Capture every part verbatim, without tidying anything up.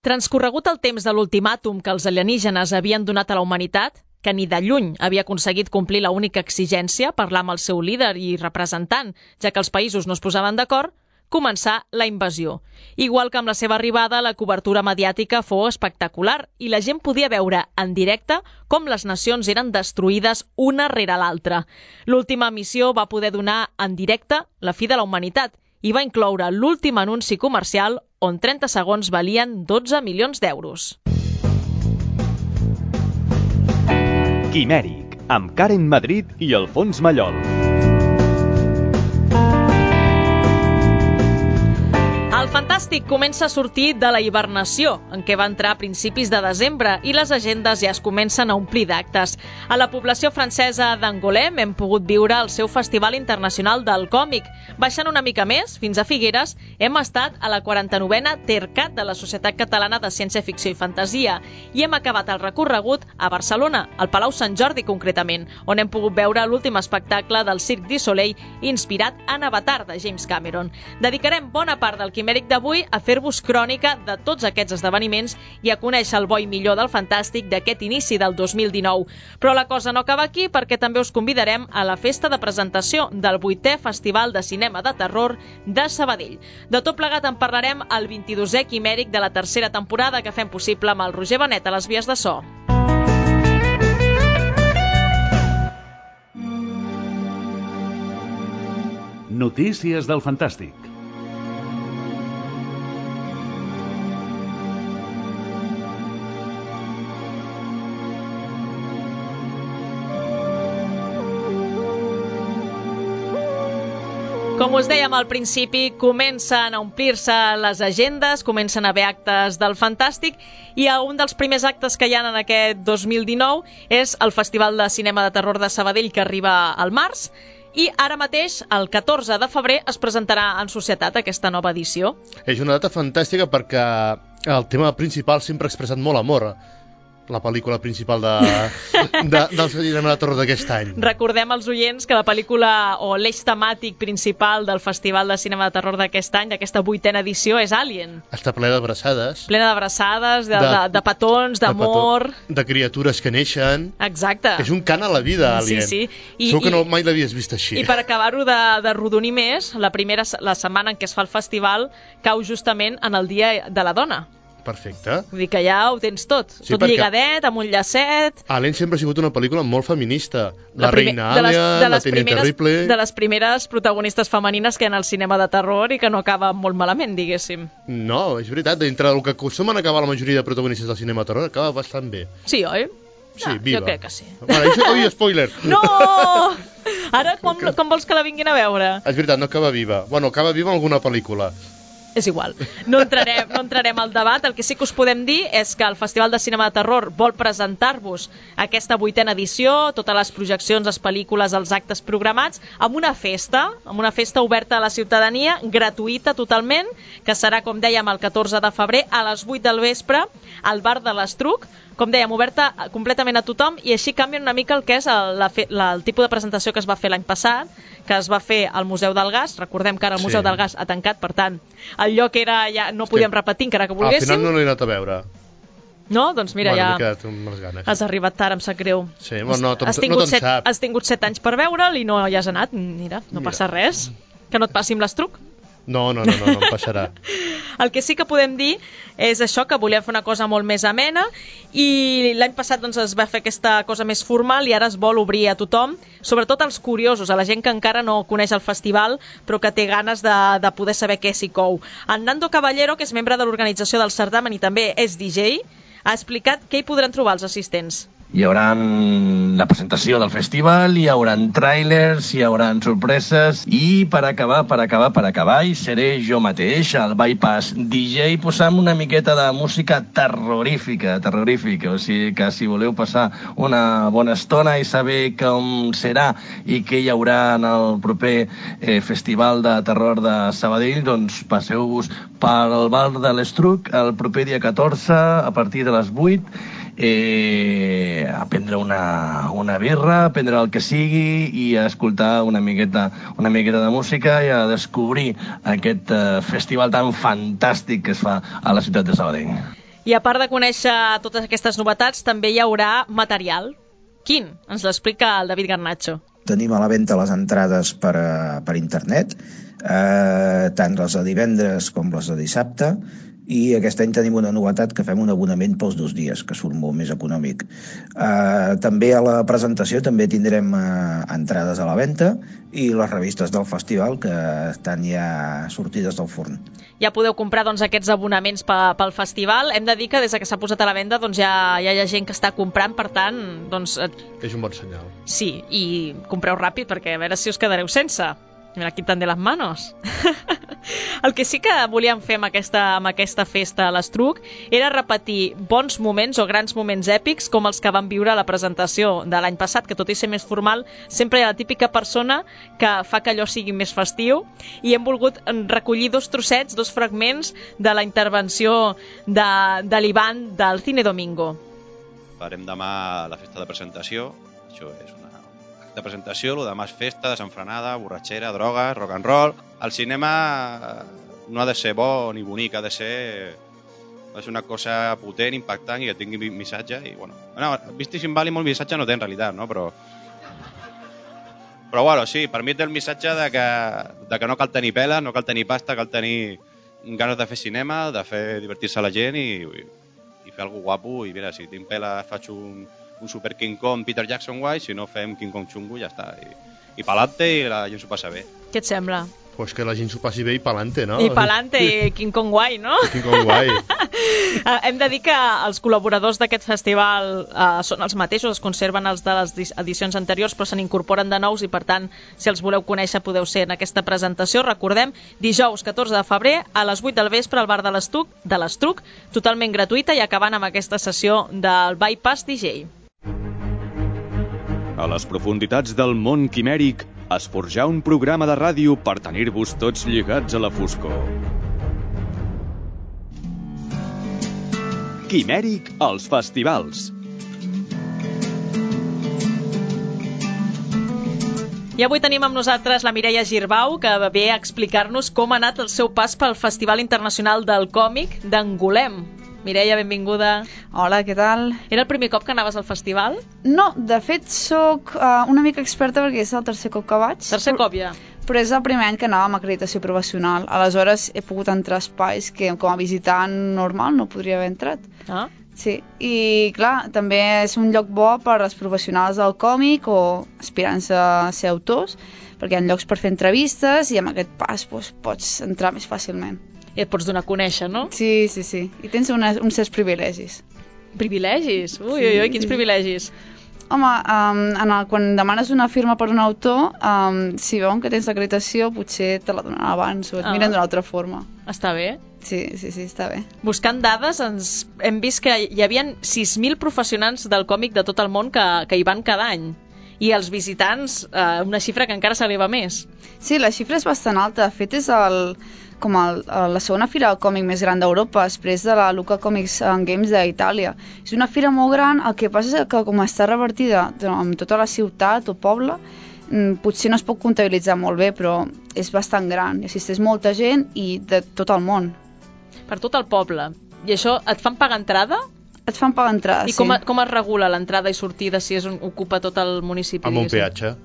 Transcorregut el temps de l'ultimàtum que els alienígenes havien donat a la humanitat, que ni de lluny havia aconseguit complir la única exigència, parlar amb el seu líder i representant, ja que els països no es posaven d'acord, començà la invasió. Igual que amb la seva arribada, la cobertura mediàtica fou espectacular i la gent podia veure en directe com les nacions eren destruïdes una rere l'altra. L'última missió va poder donar en directe la fi de la humanitat i va incloure l'últim anunci comercial on trenta segons valien dotze milions d'euros. Quimèric, amb Karen Madrid i Alfons Mallol. El Fantàstic comença a sortir de la hibernació, en què va entrar a principis de desembre i les agendes ja es comencen a omplir d'actes. A la població francesa d'Angoulême hem pogut viure el seu Festival Internacional del Còmic. Baixant una mica més, fins a Figueres, hem estat a la quaranta-novena TERCAT de la Societat Catalana de Ciència Ficció i Fantasia i hem acabat el recorregut a Barcelona, al Palau Sant Jordi concretament, on hem pogut veure l'últim espectacle del Cirque du Soleil inspirat en Avatar de James Cameron. Dedicarem bona part del Quimèric d'avui a fer-vos crònica de tots aquests esdeveniments i a conèixer el bo i millor del Fantàstic d'aquest inici del dos mil dinou. Però la cosa no acaba aquí perquè també us convidarem a la festa de presentació del vuitè Festival de Cinema de Terror de Sabadell. De tot plegat en parlarem al vint-i-dosè Quimèric de la tercera temporada que fem possible amb el Roger Benet a les vies de so. Notícies del Fantàstic. Com us dèiem al principi, comencen a omplir-se les agendes, comencen a haver actes del Fantàstic i un dels primers actes que hi ha en aquest dos mil dinou és el Festival de Cinema de Terror de Sabadell que arriba al març i ara mateix, el catorze de febrer, es presentarà en societat aquesta nova edició. És una data fantàstica perquè el tema principal sempre ha expressat molt amor. La pel·lícula principal de, de, del cinema de terror d'aquest any. Recordem als oients que la pel·lícula o l'eix temàtic principal del Festival de Cinema de Terror d'aquest any, d'aquesta vuitena edició, és Alien. Està ple d'abraçades. Plena d'abraçades, de, de, de, de petons, d'amor... De, petó, de criatures que neixen. Exacte. És un cant a la vida, Alien. Sí, sí. I, Segur que no, mai l'havies vist així. I per acabar-ho de, de rodonir més, la primera la setmana en què es fa el festival cau justament en el Dia de la Dona. Perfecte. Vull dir que ja ho tens tot. Sí, tot lligadet, amb un llacet... Alien sempre ha sigut una pel·lícula molt feminista. La, la primer, reina Alien, la Teniente Ripley... De les primeres protagonistes femenines que hi ha en el cinema de terror i que no acaba molt malament, diguéssim. No, és veritat. Dintre del que acostumen a acabar la majoria de protagonistes del cinema de terror, acaba bastant bé. Sí, oi? Sí, ah, viva. Jo crec que sí. Bueno, això, oi, spoiler. No! Ara, com, com vols que la vinguin a veure? És veritat, no acaba viva. Bueno, acaba viva en alguna pel·lícula. És igual, no entrarem, no entrarem al debat. El que sí que us podem dir és que el Festival de Cinema de Terror vol presentar-vos aquesta vuitena edició, totes les projeccions, les pel·lícules, els actes programats, amb una festa, amb una festa oberta a la ciutadania, gratuïta totalment, que serà, com dèiem, el catorze de febrer a les vuit del vespre al bar de l'Estruc, com dèiem, oberta completament a tothom i així canvia una mica el que és el, la, la, el tipus de presentació que es va fer l'any passat, que es va fer al Museu del Gas. Recordem que ara el Museu sí. del Gas ha tancat, per tant, el lloc era ja no podíem sí. repetir encara que volguéssim. Al final no l'he anat a veure. No? Doncs mira, bueno, ja has arribat tard, em sap greu. Sí, bueno, no, has, tingut no set, has tingut set anys per veure'l i no hi has anat. Mira, no mira. Passa res. Que no et passi amb l'Estruc. No, no, no, no, no em passarà. El que sí que podem dir és això, que volem fer una cosa molt més amena i l'any passat doncs, es va fer aquesta cosa més formal i ara es vol obrir a tothom, sobretot als curiosos, a la gent que encara no coneix el festival però que té ganes de, de poder saber què s'hi cou. En Nando Caballero, que és membre de l'organització del certamen i també és D J, ha explicat què hi podran trobar els assistents. Hi haurà la presentació del festival, hi haurà tràilers, hi haurà sorpreses i per acabar, per acabar, per acabar hi seré jo mateix, el Bypass D J, posant una miqueta de música terrorífica, terrorífica, o sigui que si voleu passar una bona estona i saber com serà i què hi haurà en el proper eh, Festival de Terror de Sabadell, doncs passeu-vos pel bar de l'Estruc el proper dia catorze a partir de les vuit, eh, a prendre una, una birra, a prendre el que sigui i a escoltar una miqueta, una miqueta de música i a descobrir aquest eh, festival tan fantàstic que es fa a la ciutat de Sabadell. I a part de conèixer totes aquestes novetats, també hi haurà material. Quin? Ens l'explica el David Garnacho. Tenim a la venda les entrades per, per internet, eh, tant les de divendres com les de dissabte, i aquest any tenim una novetat que fem un abonament pels dos dies, que surt molt més econòmic. Eh, també a la presentació també tindrem eh, entrades a la venda i les revistes del festival que estan ja sortides del forn. Ja podeu comprar doncs, aquests abonaments pel festival. Hem de dir que des que s'ha posat a la venda doncs, ja, ja hi ha gent que està comprant, per tant... Doncs, és un bon senyal. Sí, i compreu ràpid perquè a veure si us quedareu sense. Mira, quitan de les manos. El que sí que volíem fer amb aquesta, amb aquesta festa a l'Estruc era repetir bons moments o grans moments èpics com els que vam viure a la presentació de l'any passat, que tot i ser més formal, sempre hi ha la típica persona que fa que allò sigui més festiu, i hem volgut recollir dos trossets, dos fragments de la intervenció de, de l'Ivan del Cine Domingo. Farem demà la festa de presentació, això és una de presentació, el demà és festa, desenfrenada, borratxera, drogues, rock and roll. El cinema no ha de ser bo ni bonic, ha de ser, ha de ser una cosa potent, impactant i que tingui missatge. I, bueno, bueno, Vistis in Bali molt missatge no té en realitat, no? Però, però bueno, sí, per mi té el missatge de que, de que no cal tenir pela, no cal tenir pasta, cal tenir ganes de fer cinema, de fer divertir-se a la gent i, i, i fer alguna guapo. I mira, si tinc pela faig un... un super King Kong Peter Jackson guai, si no fem King Kong xungo ja està, i, i pa'lante i la gent s'ho passa bé. Què et sembla? Pues que la gent s'ho passi bé i pa'lante, no? I pa'lante, i King Kong guai, no? King Kong guai. Hem de dir que els col·laboradors d'aquest festival uh, són els mateixos, es conserven els de les edicions anteriors, però se n'incorporen de nous i, per tant, si els voleu conèixer podeu ser en aquesta presentació. Recordem, dijous catorze de febrer a les vuit del vespre al bar de l'Estruc, de l'Estruc, totalment gratuïta, i acabant amb aquesta sessió del Bypass D J. A les profunditats del món quimèric es forjà un programa de ràdio per tenir-vos tots lligats a la foscor. Quimèric als festivals. I avui tenim amb nosaltres la Mireia Girbau, que ve a explicar-nos com ha anat el seu pas pel Festival Internacional del Còmic d'Angolem. Mireia, benvinguda. Hola, què tal? Era el primer cop que anaves al festival? No, de fet sóc uh, una mica experta perquè és el tercer cop que vaig. Tercer però, cop ja? Però és el primer any que anava amb acreditació professional. Aleshores he pogut entrar a espais que com a visitant normal no podria haver entrat. Ah? Sí, i clar, també és un lloc bo per als professionals del còmic o aspirants a ser autors, perquè hi ha llocs per fer entrevistes i amb aquest pas doncs, pots entrar més fàcilment. I et pots donar a conèixer, no? Sí, sí, sí. I tens una, uns certs privilegis. Privilegis? Ui, ui, ui, quins privilegis? Home, um, en el, quan demanes una firma per un autor, um, si veuen que tens l'acreditació, potser te la donen abans o et ah. miren d'una altra forma. Està bé. Sí, sí, sí, està bé. Buscant dades, ens hem vist que hi havia sis mil professionals del còmic de tot el món que, que hi van cada any. I els visitants, eh, una xifra que encara s'eleva més. Sí, la xifra és bastant alta. De fet, és el, com el, la segona fira del còmic més gran d'Europa, després de la Lucca Comics and Games d'Itàlia. És una fira molt gran, el que passa és que com està revertida en tota la ciutat o poble, potser no es pot comptabilitzar molt bé, però és bastant gran. Hi assisteix molta gent i de tot el món. Per tot el poble. I això, et fan pagar entrada? Et fan pagar entrada, I sí. com, com es regula l'entrada i sortida si és un, ocupa tot el municipi? Amb un peatge.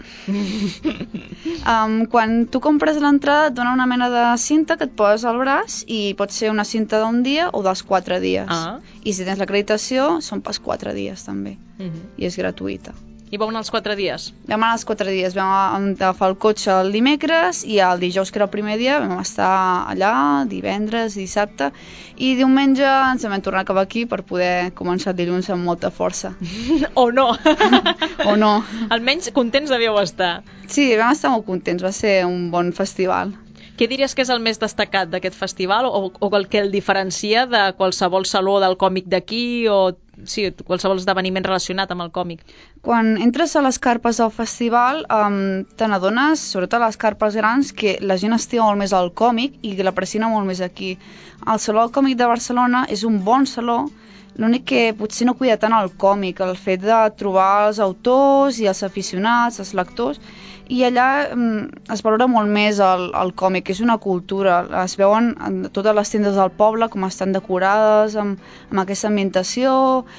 um, quan tu compres l'entrada et dona una mena de cinta que et poses al braç i pot ser una cinta d'un dia o dels quatre dies. Ah. I si tens l'acreditació són pas quatre dies també. Uh -huh. I és gratuïta. I vau anar els quatre dies? Vam anar els quatre dies. Vam agafar el cotxe el dimecres i el dijous, que era el primer dia, vam estar allà, divendres, dissabte, i diumenge ens vam tornar cap aquí per poder començar el dilluns amb molta força. O no! O no. Almenys contents devíeu estar. Sí, vam estar molt contents, va ser un bon festival. Què diries que és el més destacat d'aquest festival o, o el que el diferencia de qualsevol saló del còmic d'aquí o sí, qualsevol esdeveniment relacionat amb el còmic? Quan entres a les carpes del festival um, te n'adones, sobretot a les carpes grans, que la gent estima molt més al còmic i que l'aprecina molt més aquí. El Saló del Còmic de Barcelona és un bon saló, L'únic que potser no cuida tant el còmic, el fet de trobar els autors i els aficionats, els lectors, i allà mm, es valora molt més el, el còmic, que és una cultura. Es veuen en totes les tendes del poble com estan decorades amb, amb aquesta ambientació,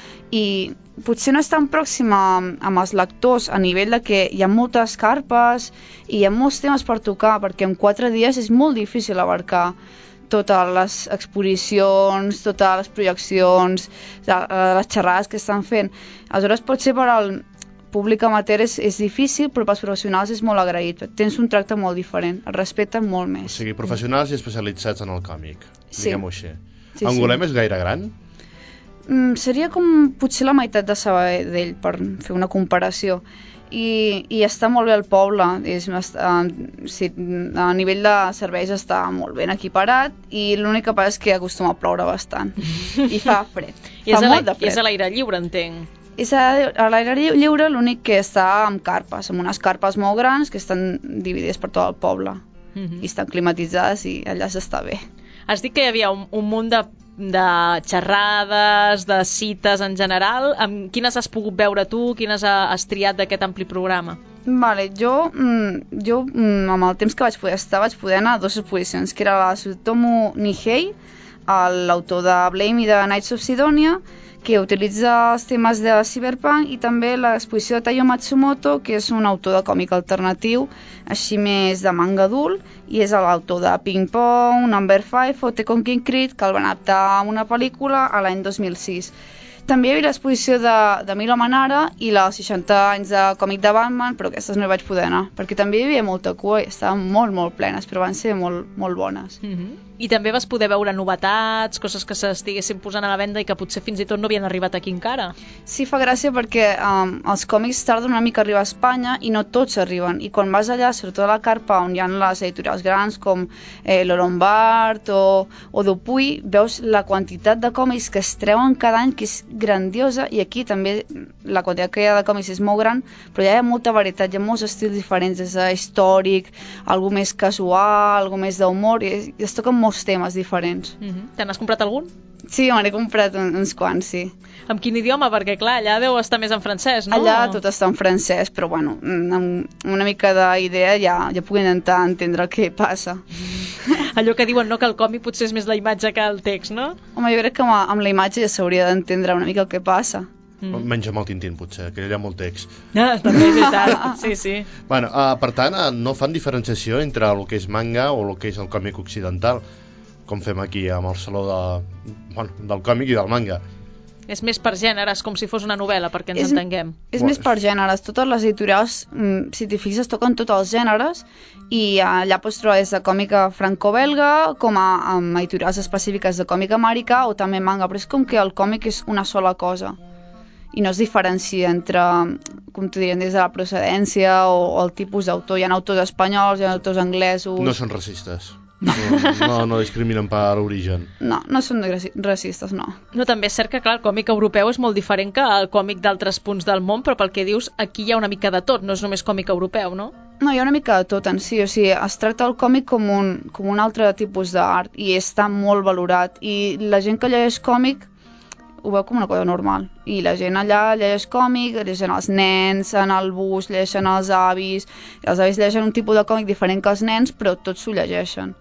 i potser no és tan pròxima amb, amb els lectors a nivell de que hi ha moltes carpes i hi ha molts temes per tocar, perquè en quatre dies és molt difícil abarcar totes les exposicions, totes les projeccions, les xerrades que estan fent. Aleshores, potser per al públic amateur és, és difícil, però pels professionals és molt agraït. Tens un tracte molt diferent, el respecten molt més. O sigui, professionals i especialitzats en el còmic, sí. diguem-ho així. Sí, Angolem sí. és gaire gran? Mm, seria com potser la meitat de Sabadell, per fer una comparació. I, i està molt bé el poble, és, uh, sí, a nivell de serveis està molt ben equiparat, i l'únic que passa és que acostuma a ploure bastant i fa fred. I fa és, molt de fred. és a l'aire lliure, entenc. És a, a l'aire lliure, l'únic que està amb carpes, amb unes carpes molt grans que estan dividides per tot el poble. Mm-hmm. I estan climatitzades i allà s'està bé. Has dit que hi havia un, un munt de, de xerrades, de cites en general. Amb quines has pogut veure tu? Quines has triat d'aquest ampli programa? Vale, jo, mm, jo mm, amb el temps que vaig poder estar vaig poder anar a dues exposicions, que era la de Tsutomu Nihei, l'autor de Blame i de Knights of Sidonia, que utilitza els temes de cyberpunk, i també l'exposició de Taiyo Matsumoto, que és un autor de còmic alternatiu, així més de manga adult, i és l'autor de Ping Pong, Number five o Tekken King Creed, que el van adaptar a una pel·lícula a l'any dos mil sis. També hi havia l'exposició de, de Milo Manara i la seixanta anys de còmic de Batman, però aquestes no hi vaig poder anar, perquè també hi havia molta cua i estaven molt, molt plenes, però van ser molt, molt bones. Mm-hmm. I també vas poder veure novetats, coses que s'estiguessin posant a la venda i que potser fins i tot no havien arribat aquí encara. Sí, fa gràcia perquè um, els còmics tarden una mica a arribar a Espanya i no tots arriben. I quan vas allà, sobretot a la carpa on hi ha les editorials grans com eh, l'Olombard o, o Dupuy, veus la quantitat de còmics que es treuen cada any, que és grandiosa, i aquí també la quantitat que hi ha de còmics és molt gran, però hi ha molta varietat, hi ha molts estils diferents, des de històric, algo més casual, algo més d'humor, i es toquen molts temes diferents. Mm-hmm. Te n'has comprat algun? Sí, me n'he comprat un, uns quants, sí. Amb quin idioma? Perquè, clar, allà deu estar més en francès, no? Allà tot està en francès, però, bueno, amb una mica d'idea ja, ja puc intentar entendre què passa. Allò que diuen, no?, que el còmic potser és més la imatge que el text, no? Home, jo crec que amb, amb la imatge ja s'hauria d'entendre una mica el que passa. Mm. Menys amb el Tintín, potser, que hi ha molt text. Ah, també és veritat, sí, sí. Bueno, uh, per tant, uh, no fan diferenciació entre el que és manga o el que és el còmic occidental, com fem aquí amb el saló de, bueno, del còmic i del manga. És més per gèneres, com si fos una novel·la, perquè ens és, entenguem. És més per gèneres. Totes les editorials, si t'hi fixes, toquen tots els gèneres, i allà pots trobar des de còmica franco-belga, com a amb editorials específiques de còmic americà, o també manga, però és com que el còmic és una sola cosa, i no es diferencia entre, com t'ho dirien, des de la procedència o, o el tipus d'autor. Hi ha autors espanyols, hi ha autors anglesos... No són racistes. No, no, no discriminen per origen. No, no són racistes, no. No, també és cert que, clar, el còmic europeu és molt diferent que el còmic d'altres punts del món, però pel que dius, aquí hi ha una mica de tot, no és només còmic europeu, no? No, hi ha una mica de tot en si, o sigui, es tracta el còmic com un, com un altre tipus d'art, i està molt valorat, i la gent que llegeix còmic ho veu com una cosa normal, i la gent allà llegeix còmic, llegeixen els nens en el bus, llegeixen els avis, i els avis llegeixen un tipus de còmic diferent que els nens, però tots s'ho llegeixen.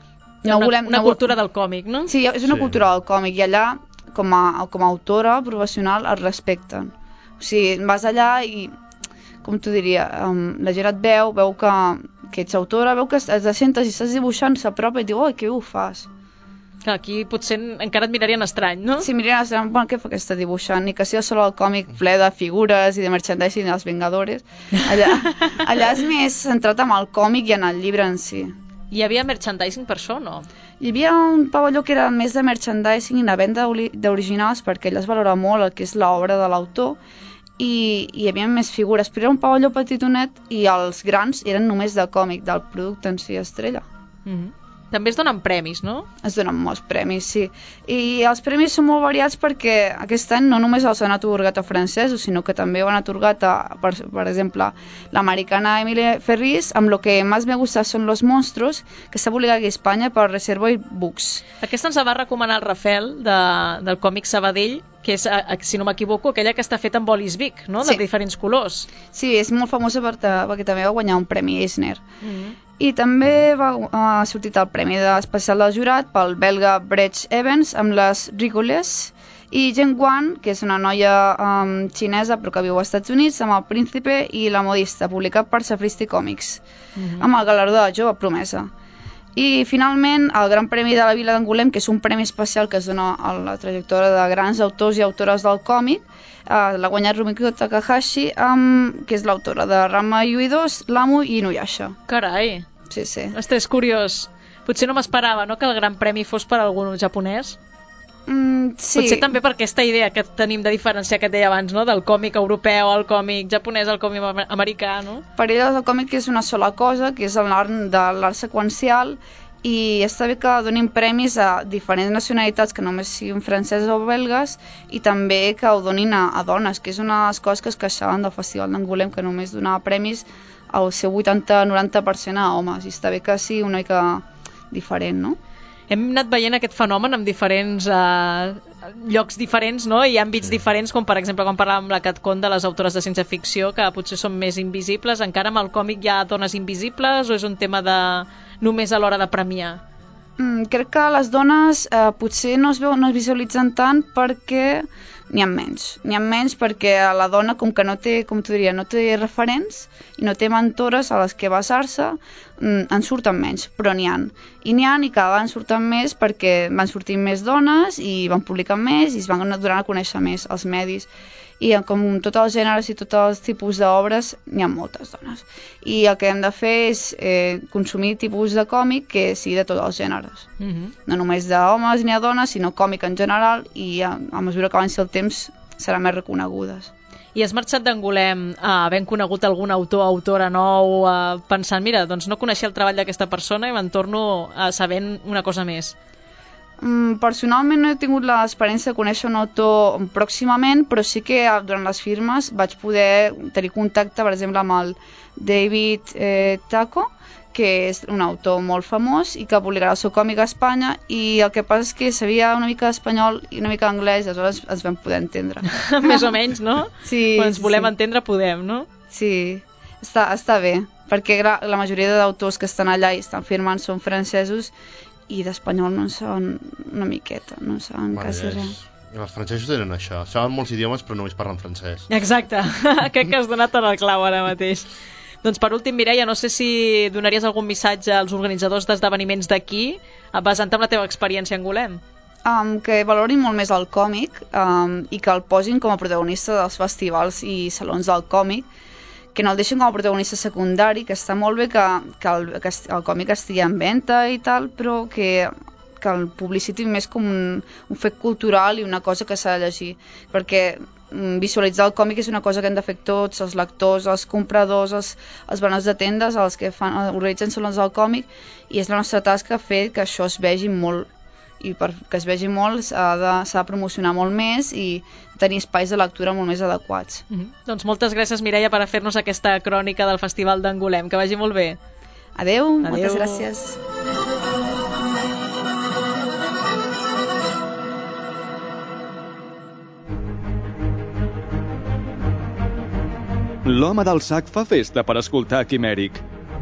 No una volem, una no cultura del còmic, no? Sí, és una sí. cultura del còmic, i allà com a, com a autora professional es respecten. O sigui, vas allà i, com t'ho diria, um, la gent et veu, veu que, que ets autora, veu que et sentes i estàs dibuixant, s'apropa i diu, oi, què ho fas? Aquí potser encara et mirarien estrany, no? Sí, mirarien estrany, bueno, què fa que està dibuixant? Ni que sigui sol el còmic ple de figures i de merchandising dels Vengadores. Allà, allà és més centrat en el còmic i en el llibre en si. Hi havia merchandising per això, no? Hi havia un pavelló que era més de merchandising i de venda d'originals, perquè ell es valora molt el que és l'obra de l'autor, i, i hi havia més figures, però era un pavelló petitonet i els grans eren només de còmic, del producte en si estrella. Mm-hmm. També es donen premis, no? Es donen molts premis, sí. I els premis són molt variats perquè aquest any no només els han atorgat a francesos, sinó que també ho han atorgat a, per, per exemple, l'americana Emily Ferris, amb lo que més me gusta són los monstruos, que està publicat aquí a Espanya per Reservoir Books. Aquesta ens la va recomanar el Rafael de, del còmic Sabadell, que és, si no m'equivoco, aquella que està feta amb olis Vic, no? De Sí. diferents colors. Sí, és molt famosa per perquè també va guanyar un premi Eisner. Mm -hmm. I també va, ha sortit el premi especial del jurat pel belga Brett Evans amb les Rigoles, i Jen Guan, que és una noia um, xinesa però que viu als Estats Units, amb El Príncipe i La Modista, publicat per Sapristi Comics, mm-hmm. amb el galardó de jove promesa. I finalment el Gran Premi de la Vila d'Angolem, que és un premi especial que es dona a la trajectòria de grans autors i autores del còmic, eh, l'ha guanyat Rumiko Takahashi, um, que és l'autora de Ranma i dos, Lamu i Inuyasha. Carai! Sí, sí. Ostres, curiós. Potser no m'esperava, no?, que el Gran Premi fos per algun japonès. Mm, sí. Potser també per aquesta idea que tenim de diferenciar, que et deia abans, no?, del còmic europeu al còmic japonès, al còmic americà, no? Per ella el còmic és una sola cosa, que és l'art de l'art seqüencial, i està bé que donin premis a diferents nacionalitats que només siguin franceses o belgues, i també que ho donin a, a dones, que és una de les coses que es queixaven del Festival d'Angolem, que només donava premis al seu vuitanta a noranta per cent a homes, i està bé que sigui una mica diferent, no? Hem anat veient aquest fenomen en diferents eh, llocs diferents, no?, i àmbits sí. diferents, com per exemple quan parlàvem amb la Catcon de les autores de ciència-ficció, que potser són més invisibles. Encara amb el còmic hi ha dones invisibles, o és un tema de només a l'hora de premiar? Mm, crec que les dones eh, potser no es, veu, no es visualitzen tant perquè n'hi ha menys. N'hi ha menys perquè la dona, com que no té, com t'ho diria, no té referents i no té mentores a les que basar-se, mm, en surten menys, però n'hi ha. I n'hi ha i cada vegada en surten més perquè van sortint més dones i van publicant més i es van donant a conèixer més els medis. I com tots els gèneres i tots els tipus d'obres, n'hi ha moltes dones. I el que hem de fer és eh, consumir tipus de còmic que sigui de tots els gèneres. Mm-hmm. No només d'homes ni de dones, sinó còmic en general, i a, a mesura que avanci el temps seran més reconegudes. I has marxat d'Angolem eh, havent conegut algun autor o autora nou, eh, pensant, mira, doncs no coneixia el treball d'aquesta persona i me'n torno eh, sabent una cosa més? Mm, personalment no he tingut l'experiència de conèixer un autor pròximament, però sí que durant les firmes vaig poder tenir contacte, per exemple, amb el David eh, Taco, que és un autor molt famós i que publicarà el seu còmic a Espanya, i el que passa és que sabia una mica d'espanyol i una mica d'anglès, aleshores ens vam poder entendre. Més o menys, no? Sí. Quan ens volem sí. entendre podem, no? Sí, està, està bé, perquè la, la majoria d'autors que estan allà i estan firmant són francesos, i d'espanyol no en saben una miqueta, no en saben bueno, quasi és... res. Els francesos tenen això, saben molts idiomes però només parlen francès. Exacte, crec que has donat en el clau ara mateix. Doncs per últim, Mireia, no sé si donaries algun missatge als organitzadors d'esdeveniments d'aquí, basant en la teva experiència a Angolem. Um, que valorin molt més el còmic um, i que el posin com a protagonista dels festivals i salons del còmic, que no el deixin com a protagonista secundari, que està molt bé que, que, el, que el còmic estigui en venda i tal, però que, que el publiciti més com un, un fet cultural i una cosa que s'ha de llegir, perquè visualitzar el còmic és una cosa que hem de fer tots, els lectors, els compradors, els, els venedors de tendes, els que fan, organitzen salons del còmic, i és la nostra tasca fer que això es vegi molt, i perquè es vegi molt s'ha de, s'ha de promocionar molt més i tenir espais de lectura molt més adequats. Mm-hmm. Doncs moltes gràcies, Mireia, per fer-nos aquesta crònica del Festival d'Angolem. Que vagi molt bé. Adeu, Adeu. moltes gràcies. L'home del sac fa festa per escoltar Quimèric.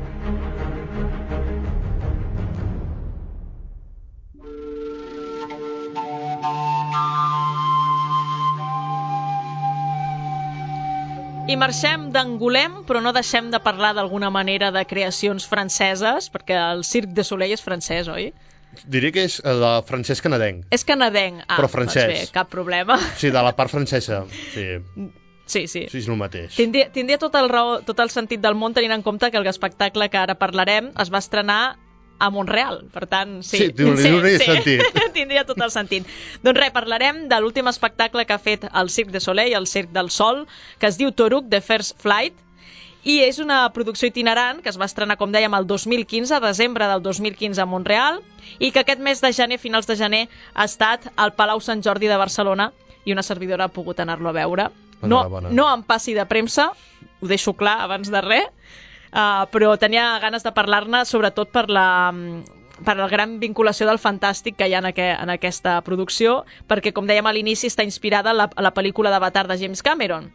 I marxem d'Angolem, però no deixem de parlar d'alguna manera de creacions franceses, perquè el Cirque du Soleil és francès, oi? Diria que és de francès canadenc. És canadenc, ah, però francès. Doncs bé, cap problema. Sí, de la part francesa, sí. Sí, sí. Sí, és el mateix. Tindria, tindria tot, el raó, tot el sentit del món, tenint en compte que el espectacle que ara parlarem es va estrenar a Montreal, per tant, sí. Sí, tindria sí, sentit. Sí. Tindria tot el sentit. Doncs res, parlarem de l'últim espectacle que ha fet el Cirque du Soleil, el Cirque del Sol, que es diu Toruk The First Flight, i és una producció itinerant que es va estrenar, com dèiem, el dos mil quinze, desembre del dos mil quinze a Montreal, i que aquest mes de gener, finals de gener, ha estat al Palau Sant Jordi de Barcelona, i una servidora ha pogut anar-lo a veure. No, no em passi de premsa, ho deixo clar abans de res, uh, però tenia ganes de parlar-ne sobretot per la, per la gran vinculació del fantàstic que hi ha en, aqu en aquesta producció, perquè, com dèiem a l'inici, està inspirada en la, en la pel·lícula d'Avatar de James Cameron.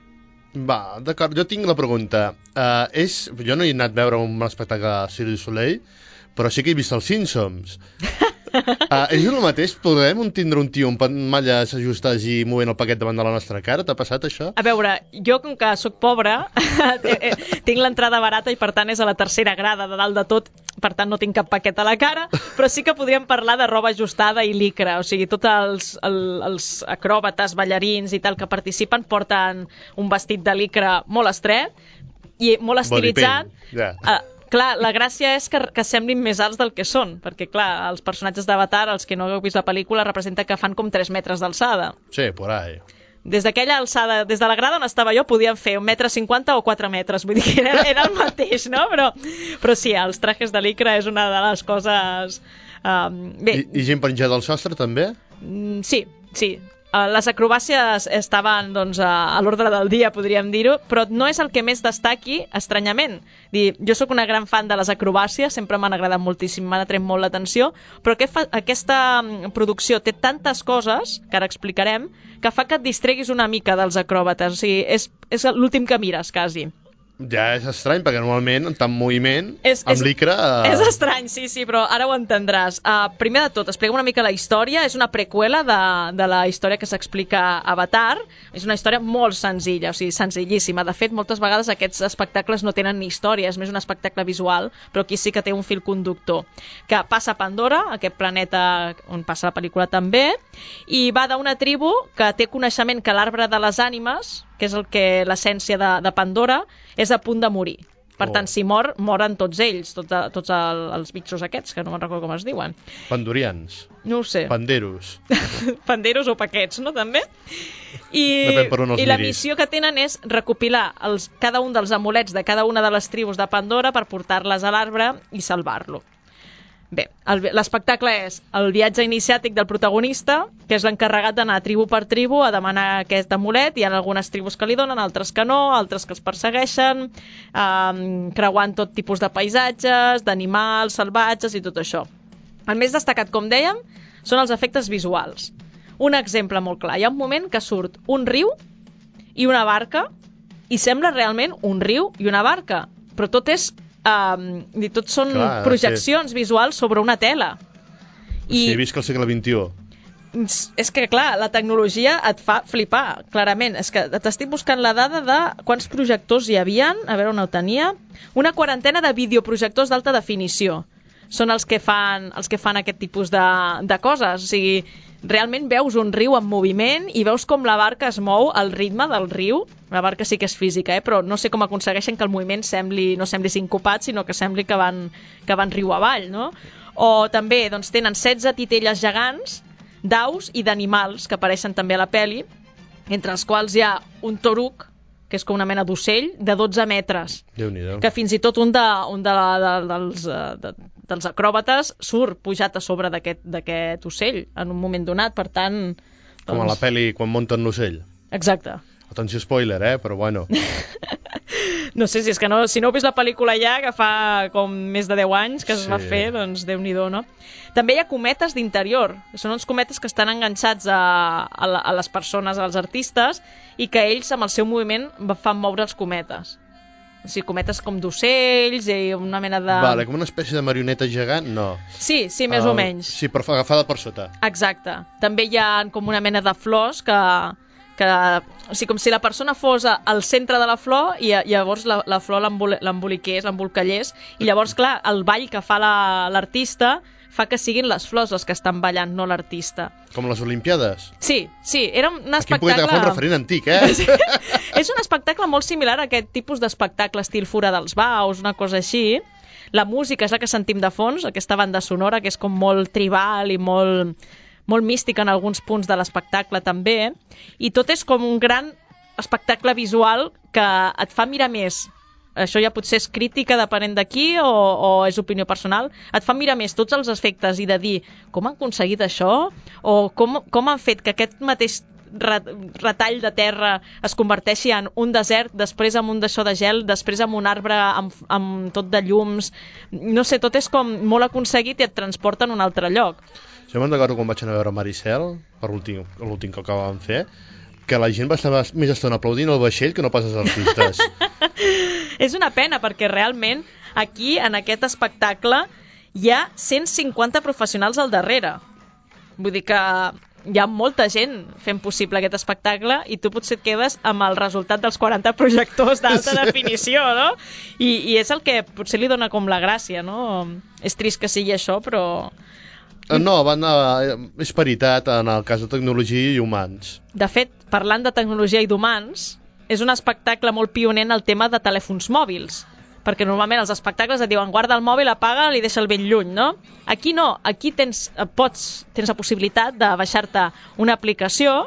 Va, d'acord, jo tinc la pregunta. Uh, és, jo no he anat a veure un espectacle de Cirque du Soleil, però sí que he vist els Simpsons. Uh, és el mateix? Podem tindre un tio amb malles ajustades i movent el paquet davant de la nostra cara? T'ha passat això? A veure, jo com que sóc pobra tinc l'entrada barata i per tant és a la tercera grada de dalt de tot, per tant no tinc cap paquet a la cara, però sí que podríem parlar de roba ajustada i licra, o sigui, tots els, el, els acròbates, ballarins i tal que participen porten un vestit de licra molt estret i molt estilitzat. Yeah. Uh, Clar, la gràcia és que, que semblin més alts del que són, perquè, clar, els personatges d'Avatar, els que no heu vist la pel·lícula, representa que fan com tres metres d'alçada. Sí, por ahí. Des d'aquella alçada, des de la grada on estava jo, podien fer un metre cinquanta o quatre metres, vull dir que era, era el mateix, no? Però, però sí, els trajes de licra és una de les coses... Um, bé. I, I gent penjada al sostre, també? Mm, sí, sí. Uh, les acrobàcies estaven doncs, a, a l'ordre del dia, podríem dir-ho, però no és el que més destaqui, estranyament. Dir, jo sóc una gran fan de les acrobàcies, sempre m'han agradat moltíssim, m'han atret molt l'atenció, però que fa, aquesta producció té tantes coses, que ara explicarem, que fa que et distreguis una mica dels acròbates. O sigui, és, és l'últim que mires, quasi. Ja és estrany, perquè normalment, en tant moviment, és, amb és, licra... Uh... És estrany, sí, sí, però ara ho entendràs. Uh, primer de tot, expliquem una mica la història. És una preqüela de, de la història que s'explica a Avatar. És una història molt senzilla, o sigui, senzillíssima. De fet, moltes vegades aquests espectacles no tenen ni història, és més un espectacle visual, però aquí sí que té un fil conductor. Que passa a Pandora, aquest planeta on passa la pel·lícula també, i va d'una tribu que té coneixement que l'arbre de les ànimes, que és el que l'essència de, de Pandora, és a punt de morir. Per oh. tant, si mor, moren tots ells, tots, tots el, els bitxos aquests, que no me'n recordo com es diuen. Pandorians. No ho sé. Panderos. Panderos o paquets, no, també? I, i la missió que tenen és recopilar els, cada un dels amulets de cada una de les tribus de Pandora per portar-les a l'arbre i salvar-lo. Bé, l'espectacle és el viatge iniciàtic del protagonista, que és l'encarregat d'anar tribu per tribu a demanar aquest amulet. Hi ha algunes tribus que li donen, altres que no, altres que els persegueixen, eh, creuant tot tipus de paisatges, d'animals salvatges i tot això. El més destacat, com dèiem, són els efectes visuals. Un exemple molt clar, hi ha un moment que surt un riu i una barca i sembla realment un riu i una barca, però tot és... Um, i tot són Clar, projeccions sí. visuals sobre una tela. I sí, he vist que al segle vint-i-u. És que, clar, la tecnologia et fa flipar, clarament. És que t'estic buscant la dada de quants projectors hi havien, a veure on ho tenia. Una quarantena de videoprojectors d'alta definició són els que fan, els que fan aquest tipus de, de coses. O sigui, realment veus un riu en moviment i veus com la barca es mou al ritme del riu. La barca sí que és física, eh? Però no sé com aconsegueixen que el moviment sembli, no sembli sincopat, sinó que sembli que van, que van riu avall, no? O també doncs, tenen setze titelles gegants d'aus i d'animals que apareixen també a la peli, entre els quals hi ha un toruc, que és com una mena d'ocell, de dotze metres. Déu-n'hi-do. Que fins i tot un, de, un de, de, dels, de, dels acròbates surt pujat a sobre d'aquest ocell en un moment donat, per tant... Doncs... Com a la peli quan munten l'ocell. Exacte. Atenció spoiler, eh? Però bueno. No sé, si és que no, si no heu vist la pel·lícula ja, que fa com més de deu anys que es sí. va fer, doncs Déu-n'hi-do, no? També hi ha cometes d'interior. Són uns cometes que estan enganxats a, a, la, a les persones, als artistes, i que ells, amb el seu moviment, fan moure els cometes. O sigui, cometes com d'ocells i una mena de... Vale, com una espècie de marioneta gegant, no. Sí, sí, més uh, o menys. Sí, però agafada per sota. Exacte. També hi ha com una mena de flors que... que, o sigui, com si la persona fos al centre de la flor i llavors la, la flor l'emboliqués, l'embolcallés, i llavors, clar, el ball que fa l'artista la, fa que siguin les flors les que estan ballant, no l'artista. Com les Olimpiades? Sí, sí, era un espectacle... Aquí puc agafar un referent antic, eh? Sí. És un espectacle molt similar a aquest tipus d'espectacle estil Fura dels Baus, una cosa així. La música és la que sentim de fons, aquesta banda sonora que és com molt tribal i molt... molt mística en alguns punts de l'espectacle també, i tot és com un gran espectacle visual que et fa mirar més això ja potser és crítica depenent d'aquí o, o és opinió personal, et fa mirar més tots els efectes i de dir com han aconseguit això o com, com han fet que aquest mateix retall de terra es converteixi en un desert, després en un daixò de gel, després en un arbre amb, amb tot de llums, no sé, tot és com molt aconseguit i et transporta en un altre lloc. Jo me'n recordo quan vaig anar a veure Maricel, per l'últim l'últim que acabàvem fer, que la gent va estar més estona aplaudint el vaixell que no pas els artistes. És una pena, perquè realment aquí, en aquest espectacle, hi ha cent cinquanta professionals al darrere. Vull dir que hi ha molta gent fent possible aquest espectacle i tu potser et quedes amb el resultat dels quaranta projectors d'alta definició, no? I, I és el que potser li dona com la gràcia, no? És trist que sigui això, però... No, van a... és paritat en el cas de tecnologia i humans. De fet, parlant de tecnologia i d'humans, és un espectacle molt pioner en el tema de telèfons mòbils, perquè normalment els espectacles et diuen guarda el mòbil, apaga i deixa'l ben lluny, no? Aquí no, aquí tens, pots, tens la possibilitat de baixar-te una aplicació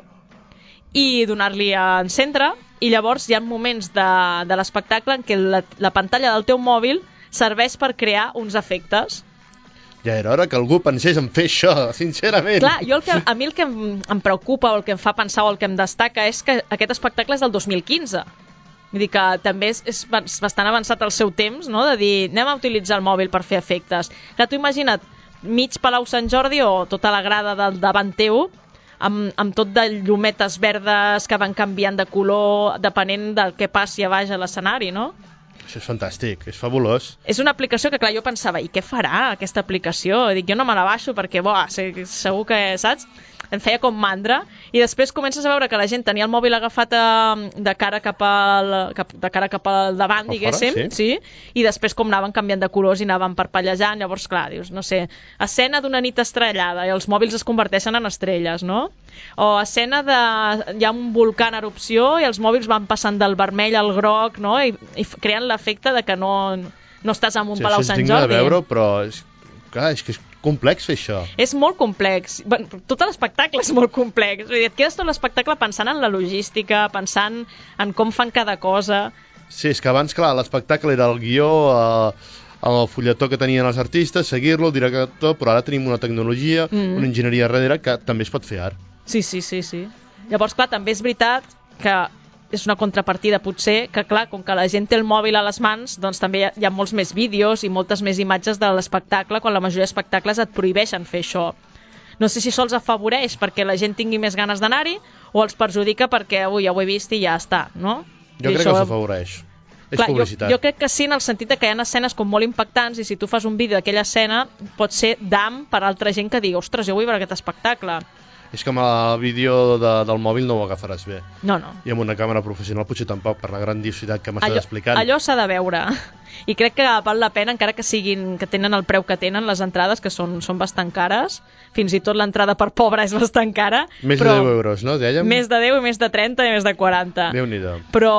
i donar-li a encendre, i llavors hi ha moments de, de l'espectacle en què la, la pantalla del teu mòbil serveix per crear uns efectes. Ja era hora que algú pensés en fer això, sincerament. Clar, jo el que, a mi el que em, em preocupa o el que em fa pensar o el que em destaca és que aquest espectacle és del dos mil quinze. Vull dir que també és, és bastant avançat el seu temps, no? De dir, anem a utilitzar el mòbil per fer efectes. Clar, tu imagina't mig Palau Sant Jordi o tota la grada del davant teu amb, amb tot de llumetes verdes que van canviant de color depenent del que passi a baix a l'escenari, no? Això és fantàstic, és fabulós. És una aplicació que, clar, jo pensava, i què farà aquesta aplicació? Dic, jo no me la baixo perquè, bo, segur que, saps? Em feia com mandra, i després comences a veure que la gent tenia el mòbil agafat eh, de cara cap al, cap, de cara cap al davant, a diguéssim, fora, sí. sí, i després com anaven canviant de colors i anaven parpellejant, llavors, clar, dius, no sé, escena d'una nit estrellada i els mòbils es converteixen en estrelles, no? O escena de... hi ha un volcà en erupció i els mòbils van passant del vermell al groc, no? I, i creen l'efecte de que no, no estàs en un sí, Palau Sant Jordi. Això és digne de veure, però és, clar, és que és complex fer això. És molt complex. Bueno, tot l'espectacle és molt complex. Vull dir, et quedes tot l'espectacle pensant en la logística, pensant en com fan cada cosa. Sí, és que abans, clar, l'espectacle era el guió, eh, el fulletó que tenien els artistes, seguir-lo, el director, però ara tenim una tecnologia, mm. una enginyeria darrere que també es pot fer ara. Sí, sí, sí, sí. Llavors, clar, també és veritat que és una contrapartida potser, que clar, com que la gent té el mòbil a les mans, doncs també hi ha, hi ha molts més vídeos i moltes més imatges de l'espectacle, quan la majoria d'espectacles et prohibeixen fer això. No sé si això els afavoreix perquè la gent tingui més ganes d'anar-hi o els perjudica perquè, ui, ja ho he vist i ja està, no? Jo I crec això... que els afavoreix. És clar, publicitat. Jo, jo crec que sí, en el sentit que hi ha escenes com molt impactants i si tu fas un vídeo d'aquella escena pot ser dam per altra gent que digui, ostres, jo vull veure aquest espectacle. És que amb el vídeo de, del mòbil no ho agafaràs bé. No, no. I amb una càmera professional potser tampoc, per la grandiositat que m'estàs explicant. Allò s'ha de veure. I crec que val la pena, encara que siguin que tenen el preu que tenen les entrades, que són, són bastant cares. Fins i tot l'entrada per pobre és bastant cara. Més però... de deu euros, no? Dèiem? Més de deu i més de trenta i més de quaranta. Déu-n'hi-do. Però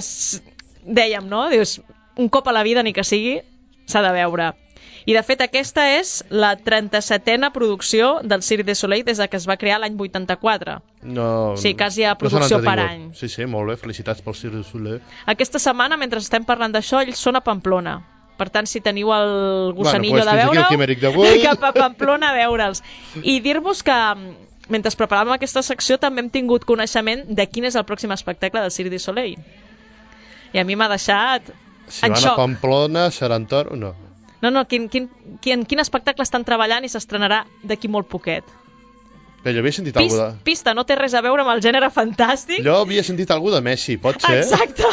dèiem, no? Dius, un cop a la vida, ni que sigui, s'ha de veure. I de fet aquesta és la trenta-setena producció del Cirque du Soleil des que es va crear l'any vuitanta-quatre. No, sí, quasi hi ha producció no per any. Sí, sí, molt bé, felicitats pel Cirque du Soleil. Aquesta setmana, mentre estem parlant d'això, ells són a Pamplona. Per tant, si teniu el gossanillo bueno, pues de veure-ho, cap a Pamplona a veure'ls. I dir-vos que mentre preparàvem aquesta secció també hem tingut coneixement de quin és el pròxim espectacle del Cirque du Soleil. I a mi m'ha deixat si en van xoc. A Pamplona, Serantor o no? No, no, quin, quin, quin, quin espectacle estan treballant i s'estrenarà d'aquí molt poquet. Bé, jo havia sentit Pist, alguna de... Pista, no té res a veure amb el gènere fantàstic. Jo havia sentit alguna de Messi, pot ser? Exacte.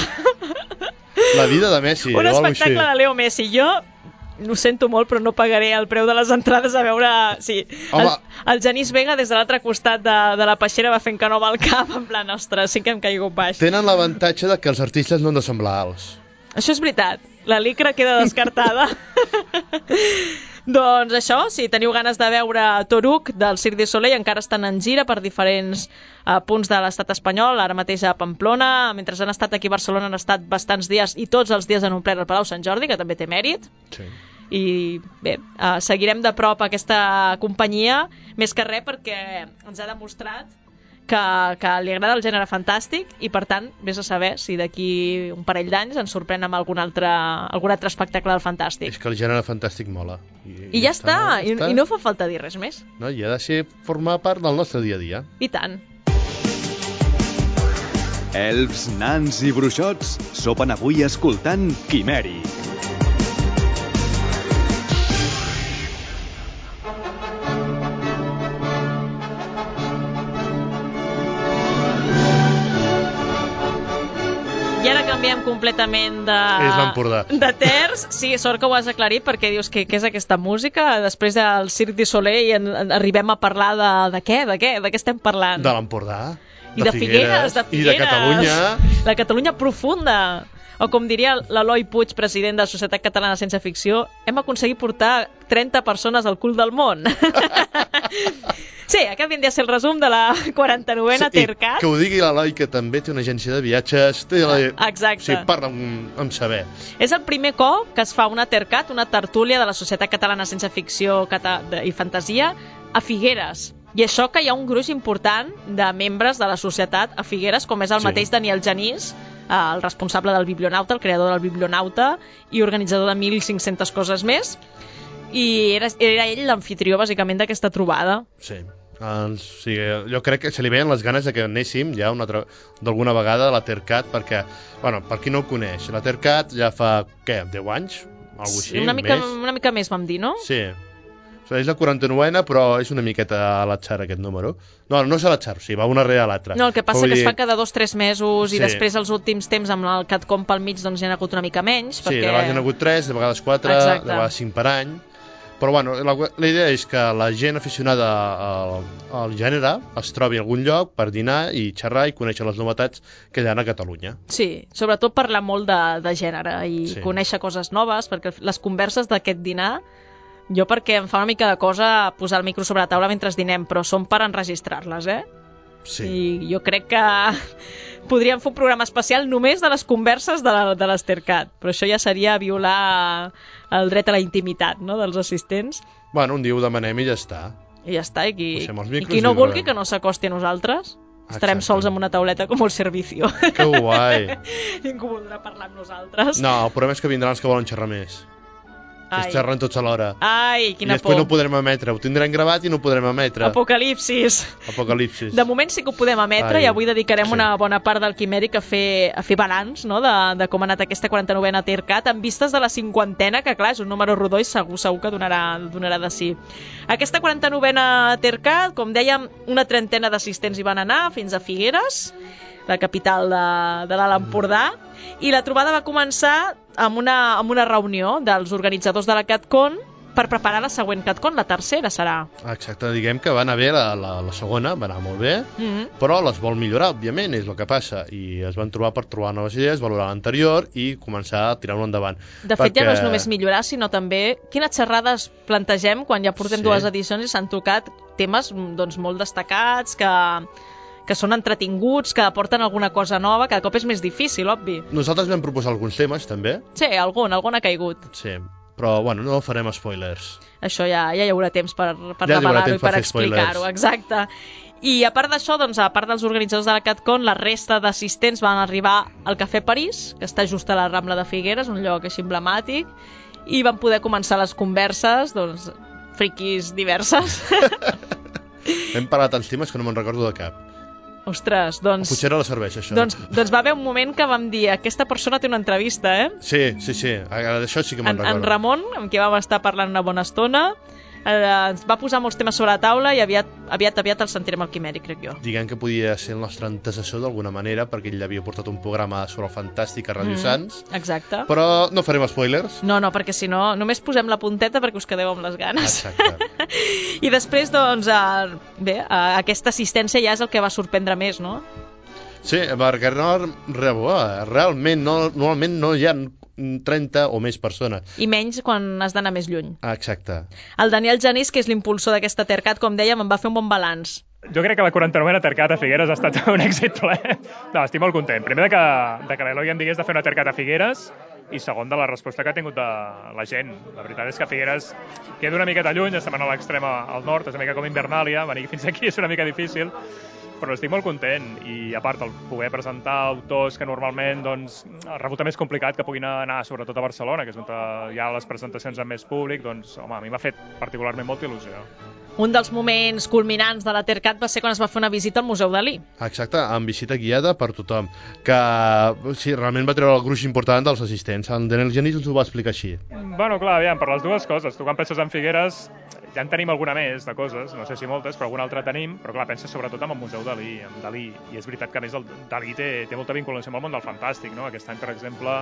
La vida de Messi. Un espectacle de Leo Messi. Jo ho sento molt, però no pagaré el preu de les entrades a veure... Sí, el, el Genís Vega des de l'altre costat de, de la peixera va fent que no amb el cap, en plan, ostres, sí que hem caigut baix. Tenen l'avantatge de que els artistes no han de semblar alts. Això és veritat. La licra queda descartada. Doncs això, si teniu ganes de veure Toruk del Cirque du Soleil, encara estan en gira per diferents uh, punts de l'estat espanyol, ara mateix a Pamplona, mentre han estat aquí a Barcelona han estat bastants dies i tots els dies han omplert el Palau Sant Jordi, que també té mèrit. Sí. I bé, uh, seguirem de prop aquesta companyia, més que res perquè ens ha demostrat que, que li agrada el gènere fantàstic i, per tant, vés a saber si d'aquí un parell d'anys ens sorprèn amb algun altre, algun altre espectacle del fantàstic. És que el gènere fantàstic mola. I, I ja, ja està, està. I, i no fa falta dir res més. No, i ha de ser formar part del nostre dia a dia. I tant. Elfs, nans i bruixots sopen avui escoltant Quimèric. I ara canviem completament de... És l'Empordà. De terç. Sí, sort que ho has aclarit, perquè dius que què és aquesta música? Després del Cirque du Soleil en, en arribem a parlar de, de què? De què? De què estem parlant? De l'Empordà. I de, de Figueres, de Figueres. I de Catalunya. La Catalunya profunda. O com diria l'Eloi Puig, president de la Societat Catalana de Ciència Ficció, hem aconseguit portar trenta persones al cul del món. Sí, aquest vindria a ser el resum de la quaranta-novena sí, Tercat. Que ho digui l'Eloi, que també té una agència de viatges. Té la... Exacte. Sí, parla amb, amb saber. És el primer cop que es fa una Tercat, una tertúlia de la Societat Catalana de Ciència Ficció i Fantasia a Figueres. I això que hi ha un gruix important de membres de la societat a Figueres, com és el sí. mateix Daniel Genís, el responsable del Biblionauta, el creador del Biblionauta i organitzador de mil cinc-centes coses més. I era, era ell l'amfitrió, bàsicament, d'aquesta trobada. Sí. Doncs, sí, jo crec que se li veien les ganes de que anéssim ja una altra, d'alguna vegada a la Tercat, perquè, bueno, per qui no ho coneix, la Tercat ja fa, què, deu anys? Algo així, sí, una mica més? Una mica més vam dir, no? Sí. O sigui, és la quaranta-novena, però és una miqueta a l'atzar aquest número. No, no és a l'atzar, sí, va una rere l'altra. No, el que passa Vull que dir... es fa cada dos o tres mesos i sí. després els últims temps amb el CatCom pel mig doncs hi ha hagut una mica menys. Sí, perquè... de vegades hi ha hagut tres, de vegades quatre, Exacte. de vegades cinc per any. Però bueno, la, la idea és que la gent aficionada al, al gènere es trobi a algun lloc per dinar i xerrar i conèixer les novetats que hi ha a Catalunya. Sí, sobretot parlar molt de, de gènere i sí. conèixer coses noves, perquè les converses d'aquest dinar, jo perquè em fa una mica de cosa posar el micro sobre la taula mentre dinem, però són per enregistrar-les, eh? Sí. I jo crec que podríem fer un programa especial només de les converses de, la, de l'Estercat, però això ja seria violar el dret a la intimitat, no?, dels assistents. Bueno, un dia ho demanem i ja està. I ja està, i qui, i qui i no vulgui que no s'acosti a nosaltres, estarem sols amb una tauleta com el servicio. Que guai. Ningú voldrà parlar amb nosaltres. No, el problema és que vindran els que volen xerrar més. Ai. Es xerren tots alhora. Ai, quina por. I després por. No podrem emetre. Ho tindrem gravat i no ho podrem emetre. Apocalipsis. Apocalipsis. De moment sí que ho podem emetre. Ai. I avui dedicarem sí. una bona part del Quimèric a fer, a fer balanç, no?, de, de com ha anat aquesta quaranta-novena Tercat, amb vistes de la cinquantena, que clar, és un número rodó i segur, segur que donarà, donarà de sí. Aquesta quaranta-novena Tercat, com dèiem, una trentena d'assistents hi van anar fins a Figueres, la capital de, de l'Alt Empordà, i la trobada va començar amb una, amb una reunió dels organitzadors de la CatCon per preparar la següent CatCon, la tercera serà. Exacte, diguem que va anar bé la, la, la segona, va anar molt bé, mm-hmm. però les vol millorar, òbviament, és el que passa, i es van trobar per trobar noves idees, valorar l'anterior i començar a tirar-ho endavant. De fet, perquè... ja no és només millorar, sinó també quines xerrades plantegem quan ja portem sí. dues edicions i s'han tocat temes doncs, molt destacats, que... que són entretinguts, que aporten alguna cosa nova, cada cop és més difícil, obvi. Nosaltres vam proposar alguns temes, també. Sí, algun, algun ha caigut. Sí, però, bueno, no farem spoilers. Això ja, ja hi haurà temps per, per ja revelar-ho i per, per explicar-ho, exacte. I a part d'això, doncs, a part dels organitzadors de la CatCon, la resta d'assistents van arribar al Cafè París, que està just a la Rambla de Figueres, un lloc així emblemàtic, i van poder començar les converses, doncs, friquis diverses. Hem parlat tants temes que no me'n recordo de cap. Ostres, doncs... Potser era la cervesa, això. Doncs, doncs va haver un moment que vam dir aquesta persona té una entrevista, eh? Sí, sí, sí, d'això sí que me'n recordo. En Ramon, amb qui vam estar parlant una bona estona, eh, ens va posar molts temes sobre la taula i aviat, aviat, aviat el sentirem al Quimèric, crec jo. Diguem que podia ser el nostre antecessor d'alguna manera, perquè ell havia portat un programa sobre el fantàstic a Ràdio mm, Sants. Exacte. Però no farem spoilers. No, no, perquè si no, només posem la punteta perquè us quedeu amb les ganes. Exacte. I després, doncs, eh, bé, eh, aquesta assistència ja és el que va sorprendre més, no? Sí, perquè no, realment no, normalment no hi ha trenta o més persones. I menys quan has d'anar més lluny. Exacte. El Daniel Genís, que és l'impulsor d'aquesta Tercat, com dèiem, em va fer un bon balanç. Jo crec que la quaranta-novena Tercat a Figueres ha estat un èxit ple. No, estic molt content. Primer de que, de que l'Eloi em digués de fer una Tercat a Figueres i segon de la resposta que ha tingut de la gent. La veritat és que Figueres queda una miqueta lluny, estem a l'extrem al nord, és una mica com Invernàlia, venir fins aquí és una mica difícil, però estic molt content. I a part, el poder presentar autors que normalment doncs, el rebut més complicat que puguin anar sobretot a Barcelona, que és on hi ha les presentacions amb més públic, doncs home, a mi m'ha fet particularment molta il·lusió. Un dels moments culminants de la Tercat va ser quan es va fer una visita al Museu Dalí. Exacte, amb visita guiada per tothom, que sí, realment va treure el gruix important dels assistents. En Daniel Genís ens ho va explicar així. Bueno, clar, aviam, per les dues coses. Tu quan penses en Figueres ja en tenim alguna més de coses, no sé si moltes, però alguna altra tenim, però clar, penses sobretot en el Museu Dalí, en Dalí, i és veritat que a més el Dalí té, té molta vinculació amb el món del fantàstic, no? Aquest any, per exemple,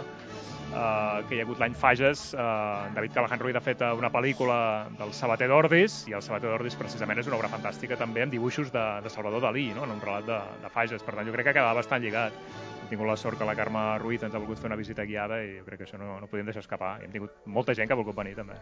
Uh, que hi ha hagut l'any Fages, uh, David Callahan Ruiz ha fet una pel·lícula del Sabater d'Ordis, i el Sabater d'Ordis precisament és una obra fantàstica també amb dibuixos de, de Salvador Dalí, no? En un relat de, de Fages, per tant jo crec que quedava bastant lligat. Hem tingut la sort que la Carme Ruiz ens ha volgut fer una visita guiada i jo crec que això no, no podíem deixar escapar, i hem tingut molta gent que ha volgut venir també.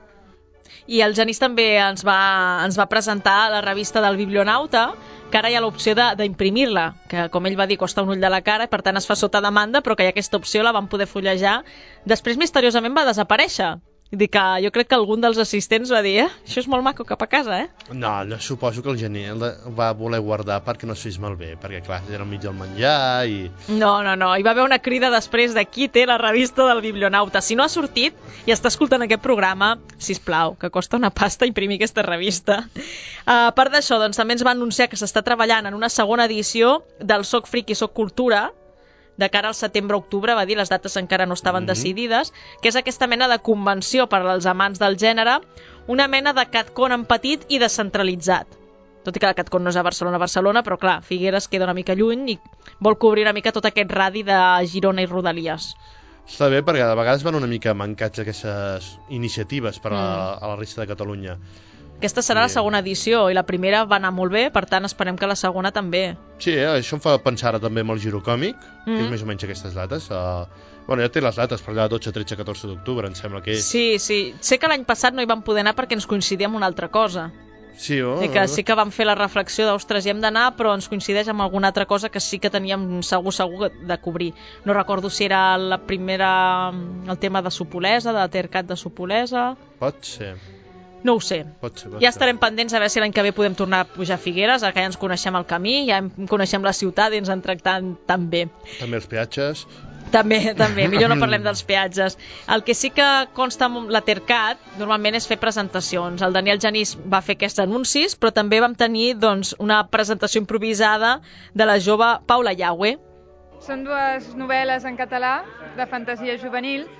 I el Genís també ens va, ens va presentar la revista del Biblionauta, que ara hi ha l'opció d'imprimir-la, que com ell va dir costa un ull de la cara, per tant es fa sota demanda, però que hi ha aquesta opció, la vam poder fullejar. Després misteriosament va desaparèixer. Dic que jo crec que algun dels assistents va dir eh, això és molt maco, cap a casa, eh? No, no suposo que el Genís el va voler guardar perquè no es fes malbé, perquè clar, era enmig del menjar i... No, no, no, hi va haver una crida després de qui té la revista del Biblionauta. Si no ha sortit i està escoltant aquest programa, sisplau, que costa una pasta imprimir aquesta revista. Uh, a part d'això, doncs també ens va anunciar que s'està treballant en una segona edició del Soc Friki, Soc Cultura, de cara al setembre-octubre, va dir, les dates encara no estaven mm-hmm. decidides, que és aquesta mena de convenció per als amants del gènere, una mena de catcon en petit i descentralitzat. Tot i que la catcon no és a Barcelona, Barcelona, però clar, Figueres queda una mica lluny i vol cobrir una mica tot aquest radi de Girona i Rodalies. Està bé, perquè de vegades van una mica mancats aquestes iniciatives per a, mm. a la resta de Catalunya. Aquesta serà la segona edició i la primera va anar molt bé, per tant esperem que la segona també. Sí, eh? Això em fa pensar ara també amb el Girocòmic, mm. que és més o menys aquestes dates. Uh, bueno, ja té les dates per allà dotze, tretze, catorze d'octubre, em sembla que és. Sí, sí. Sé que l'any passat no hi vam poder anar perquè ens coincidia amb una altra cosa. Sí, oh, I que sí que vam fer la reflexió d'ostres, hi hem d'anar, però ens coincideix amb alguna altra cosa que sí que teníem segur, segur de cobrir. No recordo si era la primera, el tema de Sopolesa, de la Tercat de Sopolesa. Pot ser. No ho sé. Pot ser, pot ja estarem pendents a veure si l'any que ve podem tornar a pujar a Figueres, ara que ja ens coneixem el camí, ja coneixem la ciutat i ens en tractant tan bé. També els peatges. També, també. Millor no parlem dels peatges. El que sí que consta amb la Tercat normalment és fer presentacions. El Daniel Genís va fer aquests anuncis, però també vam tenir doncs, una presentació improvisada de la jove Paula Yagüe. Són dues novel·les en català de fantasia juvenil.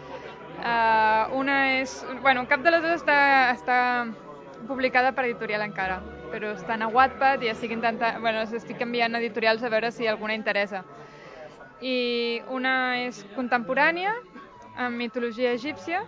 Uh, una és... Bueno, cap de les dues està, està publicada per editorial encara, però estan a Wattpad i estic intentant... Bueno, estic enviant editorials a veure si alguna interessa. I una és contemporània, amb mitologia egípcia,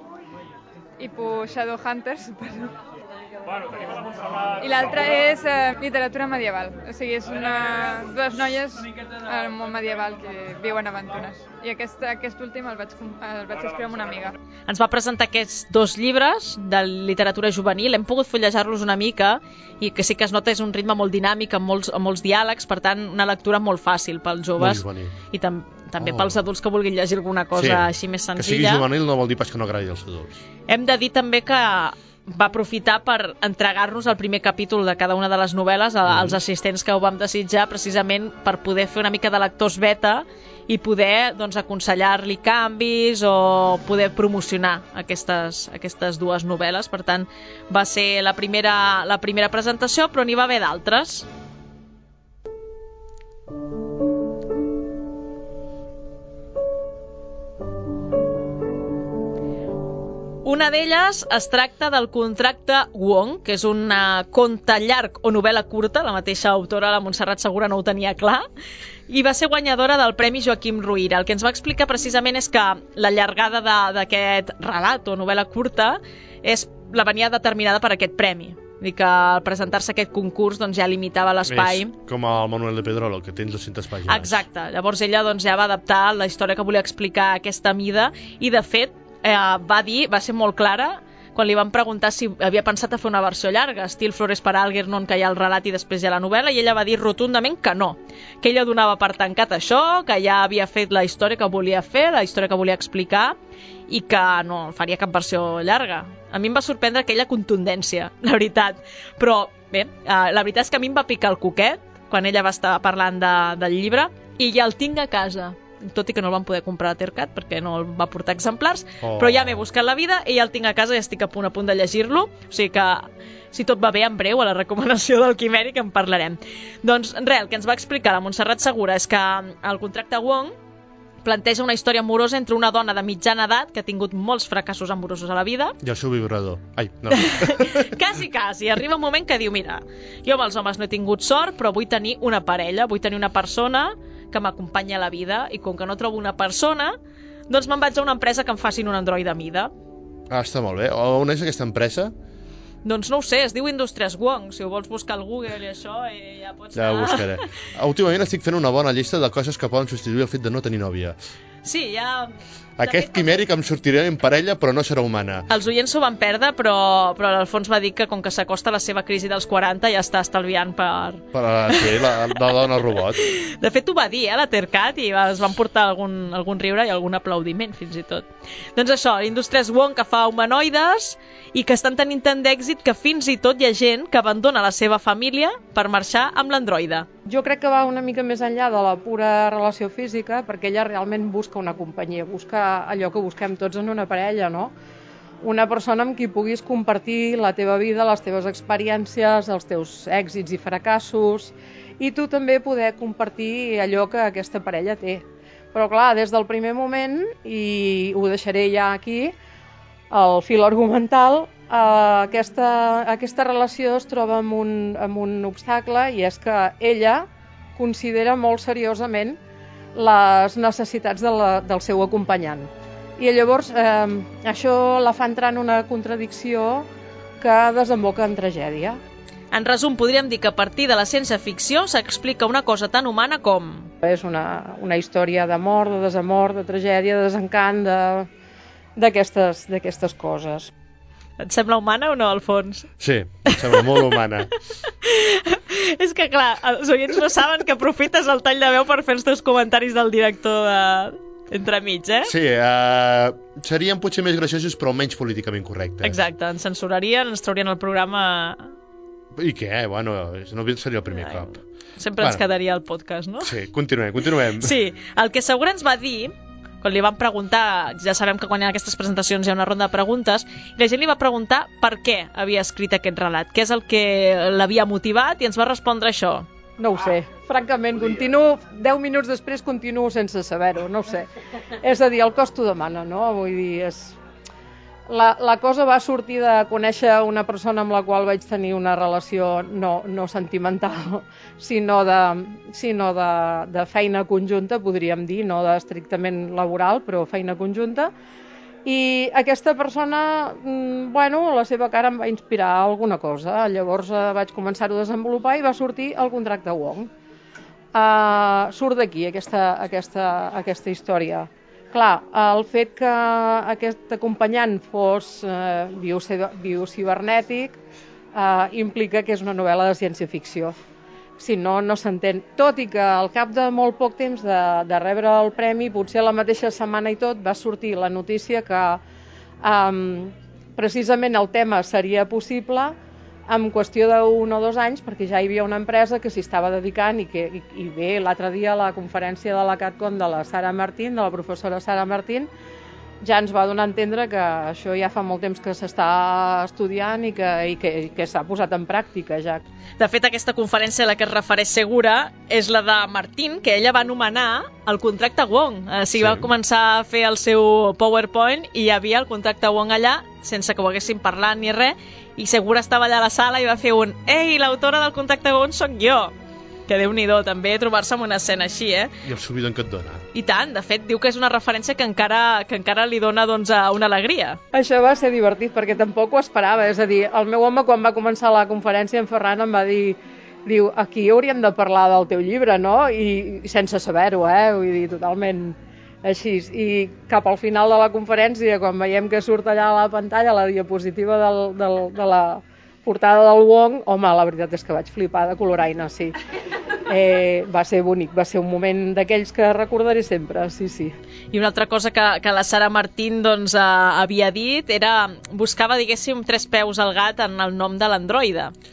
i per Shadowhunters, suposo. Bueno, tenim la Montserrat... I l'altra és uh, literatura medieval. O sigui, és una... dues noies al món medieval que viuen aventures. I aquest, aquest últim el vaig, el vaig escriure amb una amiga. Ens va presentar aquests dos llibres de literatura juvenil. Hem pogut fullejar-los una mica i que sí que es nota és un ritme molt dinàmic, amb molts, amb molts diàlegs, per tant, una lectura molt fàcil pels joves. I tam també oh. pels adults que vulguin llegir alguna cosa sí. així més senzilla. Que sigui juvenil no vol dir pas que no agradi als adults. Hem de dir també que va aprofitar per entregar-nos el primer capítol de cada una de les novel·les als assistents que ho vam desitjar, precisament per poder fer una mica de lectors beta i poder doncs, aconsellar-li canvis o poder promocionar aquestes, aquestes dues novel·les. Per tant, va ser la primera, la primera presentació, però n'hi va haver d'altres. Una d'elles es tracta del contracte Wong, que és un conte llarg o novel·la curta, la mateixa autora, la Montserrat Segura, no ho tenia clar, i va ser guanyadora del Premi Joaquim Ruyra. El que ens va explicar precisament és que la llargada d'aquest relat o novel·la curta és, la venia determinada per aquest premi. Vull dir que al presentar-se aquest concurs doncs, ja limitava l'espai. És com el Manuel de Pedrolo, que tens dues-centes pàgines. Exacte. Llavors ella doncs, ja va adaptar la història que volia explicar a aquesta mida i, de fet, Eh, va dir, va ser molt clara quan li van preguntar si havia pensat a fer una versió llarga, estil Flores per Algernon, que hi ha el relat i després hi ha la novel·la, i ella va dir rotundament que no, que ella donava per tancat això, que ja havia fet la història que volia fer, la història que volia explicar, i que no faria cap versió llarga. A mi em va sorprendre aquella contundència, la veritat. Però bé, eh, la veritat és que a mi em va picar el coquet, quan ella va estar parlant de, del llibre, i ja el tinc a casa, tot i que no el vam poder comprar a Tercat perquè no el va portar exemplars, oh. però ja m'he buscat la vida i ja el tinc a casa i estic a punt a punt de llegir-lo, o sigui que si tot va bé en breu a la recomanació del Quimèric en parlarem. Doncs res, el que ens va explicar la Montserrat Segura és que el contracte Wong planteja una història amorosa entre una dona de mitjana edat que ha tingut molts fracassos amorosos a la vida. I el seu vibrador. Ai, no. Quasi, quasi. Arriba un moment que diu, mira, jo amb els homes no he tingut sort, però vull tenir una parella, vull tenir una persona que m'acompanyi a la vida, i com que no trobo una persona, doncs me'n vaig a una empresa que em facin un androide a mida. Ah, està molt bé. On és aquesta empresa? Doncs no ho sé, es diu Indústries Wong. Si ho vols buscar al Google i això, eh, ja pots... Ja ho buscaré. Últimament estic fent una bona llista de coses que poden substituir el fet de no tenir nòvia. Sí, ja... Aquest Quimèric em sortirà en parella, però no serà humana. Els oients s'ho van perdre, però, però l'Alfons va dir que com que s'acosta la seva crisi dels quaranta ja està estalviant per... Per sí, la, la dona robot. De fet, ho va dir, eh, la Tercat, i es van portar algun, algun riure i algun aplaudiment, fins i tot. Doncs això, l'Indústries Wong, que fa humanoides i que estan tenint tant d'èxit que fins i tot hi ha gent que abandona la seva família per marxar amb l'androide. Jo crec que va una mica més enllà de la pura relació física, perquè ella realment busca una companyia, busca allò que busquem tots en una parella, no? Una persona amb qui puguis compartir la teva vida, les teves experiències, els teus èxits i fracassos, i tu també poder compartir allò que aquesta parella té. Però clar, des del primer moment, i ho deixaré ja aquí, el fil argumental, Uh, aquesta, aquesta relació es troba amb un, amb un obstacle, i és que ella considera molt seriosament les necessitats de la, del seu acompanyant. I llavors eh, això la fa entrar en una contradicció que desemboca en tragèdia. En resum, podríem dir que a partir de la ciència-ficció s'explica una cosa tan humana com... És una, una història d'amor, de desamor, de tragèdia, de desencant, d'aquestes d'aquestes coses. Et sembla humana o no, Alfons? Sí, em sembla molt humana. És que, clar, els oients no saben que aprofites el tall de veu per fer els teus comentaris del director de... entremig, eh? Sí, uh, serien potser més graciosos, però menys políticament correctes. Exacte, ens censurarien, ens traurien el programa... I què? Bueno, no seria el primer Ai, cop. Sempre bueno. Ens quedaria el podcast, no? Sí, continuem, continuem. Sí, el que Segura ens va dir... Quan li van preguntar, ja sabem que quan hi ha aquestes presentacions hi ha una ronda de preguntes, i la gent li va preguntar per què havia escrit aquest relat, què és el que l'havia motivat, i ens va respondre això. No ho sé, francament, continuo, deu minuts després continuo sense saber-ho, no ho sé. És a dir, el cost ho demana, no? Vull dir, és... La, la cosa va sortir de conèixer una persona amb la qual vaig tenir una relació no, no sentimental, sinó, de, sinó de, de feina conjunta, podríem dir, no de estrictament laboral, però feina conjunta. I aquesta persona, bueno, la seva cara em va inspirar alguna cosa. Llavors eh, vaig començar-ho a desenvolupar i va sortir el contracte Wong. Uh, surt d'aquí aquesta, aquesta, aquesta història. Clar, el fet que aquest acompanyant fos eh, biocibernètic eh, implica que és una novel·la de ciència-ficció. Si no, no s'entén. Tot i que al cap de molt poc temps de, de rebre el premi, potser la mateixa setmana i tot, va sortir la notícia que eh, precisament el tema seria possible en qüestió d'un o dos anys, perquè ja hi havia una empresa que s'hi estava dedicant i, que, i, i bé, l'altre dia a la conferència de la CatCon de la Sara Martín, de la professora Sara Martín, ja ens va donar a entendre que això ja fa molt temps que s'està estudiant i que, i que, i que s'ha posat en pràctica ja. De fet, aquesta conferència a la que es refereix Segura és la de Martín, que ella va anomenar el contracte Wong. O sigui, sí. Va començar a fer el seu PowerPoint i hi havia el contracte Wong allà, sense que ho haguessin parlat ni res, i Segura estava allà a la sala i va fer un «Ei, l'autora del contracte Wong soc jo!» Que Déu-n'hi-do, també trobar-se en una escena així, eh? I el subidon que et dona. I tant, de fet, diu que és una referència que encara, que encara li dona doncs, una alegria. Això va ser divertit, perquè tampoc ho esperava. És a dir, el meu home, quan va començar la conferència, en Ferran em va dir, diu, aquí hauríem de parlar del teu llibre, no? I, i sense saber-ho, eh? Vull dir, totalment així. I cap al final de la conferència, quan veiem que surt allà a la pantalla la diapositiva del, del, de la portada del Wong, home, la veritat és que vaig flipar de coloraina, sí. Eh, va ser bonic, va ser un moment d'aquells que recordaré sempre, sí, sí. I una altra cosa que, que la Sara Martín doncs, eh, havia dit era, buscava, diguéssim, tres peus al gat en el nom de l'androide.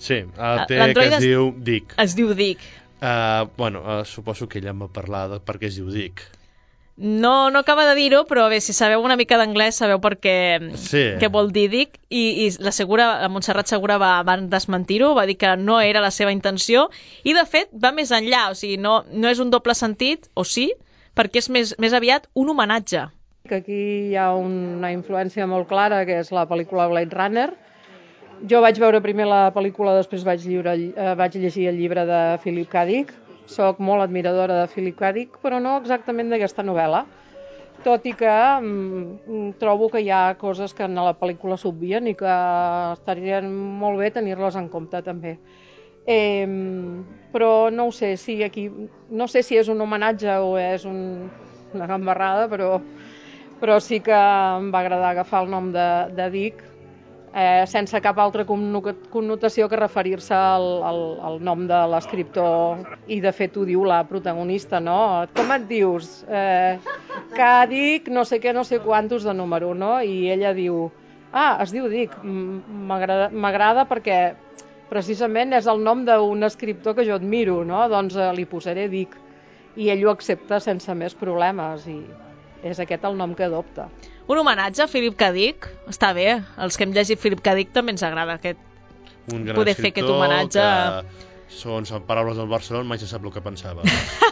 Sí, el té que es diu Dick. Es diu Dick. Uh, bueno, uh, suposo que ella em va parlar de per què es diu Dick. No, no acaba de dir-ho, però bé, si sabeu una mica d'anglès sabeu per què, sí. què vol dir Dick, i, i la, Segura, la Montserrat Segura va, va desmentir-ho, va dir que no era la seva intenció, i de fet va més enllà, o sigui, no, no és un doble sentit, o sí, perquè és més, més aviat un homenatge. Aquí hi ha una influència molt clara, que és la pel·lícula Blade Runner. Jo vaig veure primer la pel·lícula, després vaig, lliure, eh, vaig llegir el llibre de Philip K. Dick. Soc molt admiradora de Philip K. Dick, però no exactament d'aquesta novel·la. Tot i que mm, trobo que hi ha coses que en la pel·lícula s'obvien i que estarien molt bé tenir-les en compte també. Eh, però no ho sé, si aquí, no sé si és un homenatge o és un, una gambarrada, però, però sí que em va agradar agafar el nom de, de Dick, eh, sense cap altra connotació que referir-se al, al, al nom de l'escriptor, i de fet ho diu la protagonista, no? Com et dius? Eh, que Dick no sé què, no sé quantos de número, no? I ella diu, ah, es diu Dick, m'agrada perquè precisament és el nom d'un escriptor que jo admiro, no? Doncs eh, li posaré Dick. I ell ho accepta sense més problemes, i és aquest el nom que adopta. Un homenatge a Philip K. Dick, està bé, els que hem llegit Philip K. Dick també ens agrada aquest, un gran poder fer aquest homenatge. Que, segons paraules del Barcelona, mai se sap el que pensava.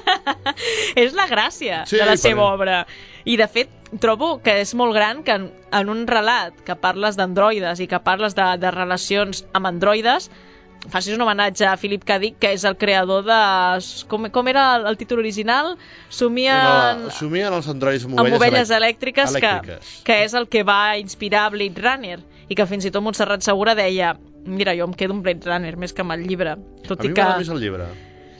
És la gràcia sí, de la seva obra. I de fet, trobo que és molt gran que en, en un relat que parles d'androides i que parles de, de relacions amb androides, facis un homenatge a Philip K. Dick, que és el creador de... Com, com era el, el títol original? Somien... No, somien els androids amb ovelles, amb ovelles elèctriques, elèctriques. Que, que és el que va inspirar Blade Runner, i que fins i tot Montserrat Segura deia, mira, jo em quedo amb Blade Runner més que amb el llibre. Tot a i mi que... m'agrada més el llibre.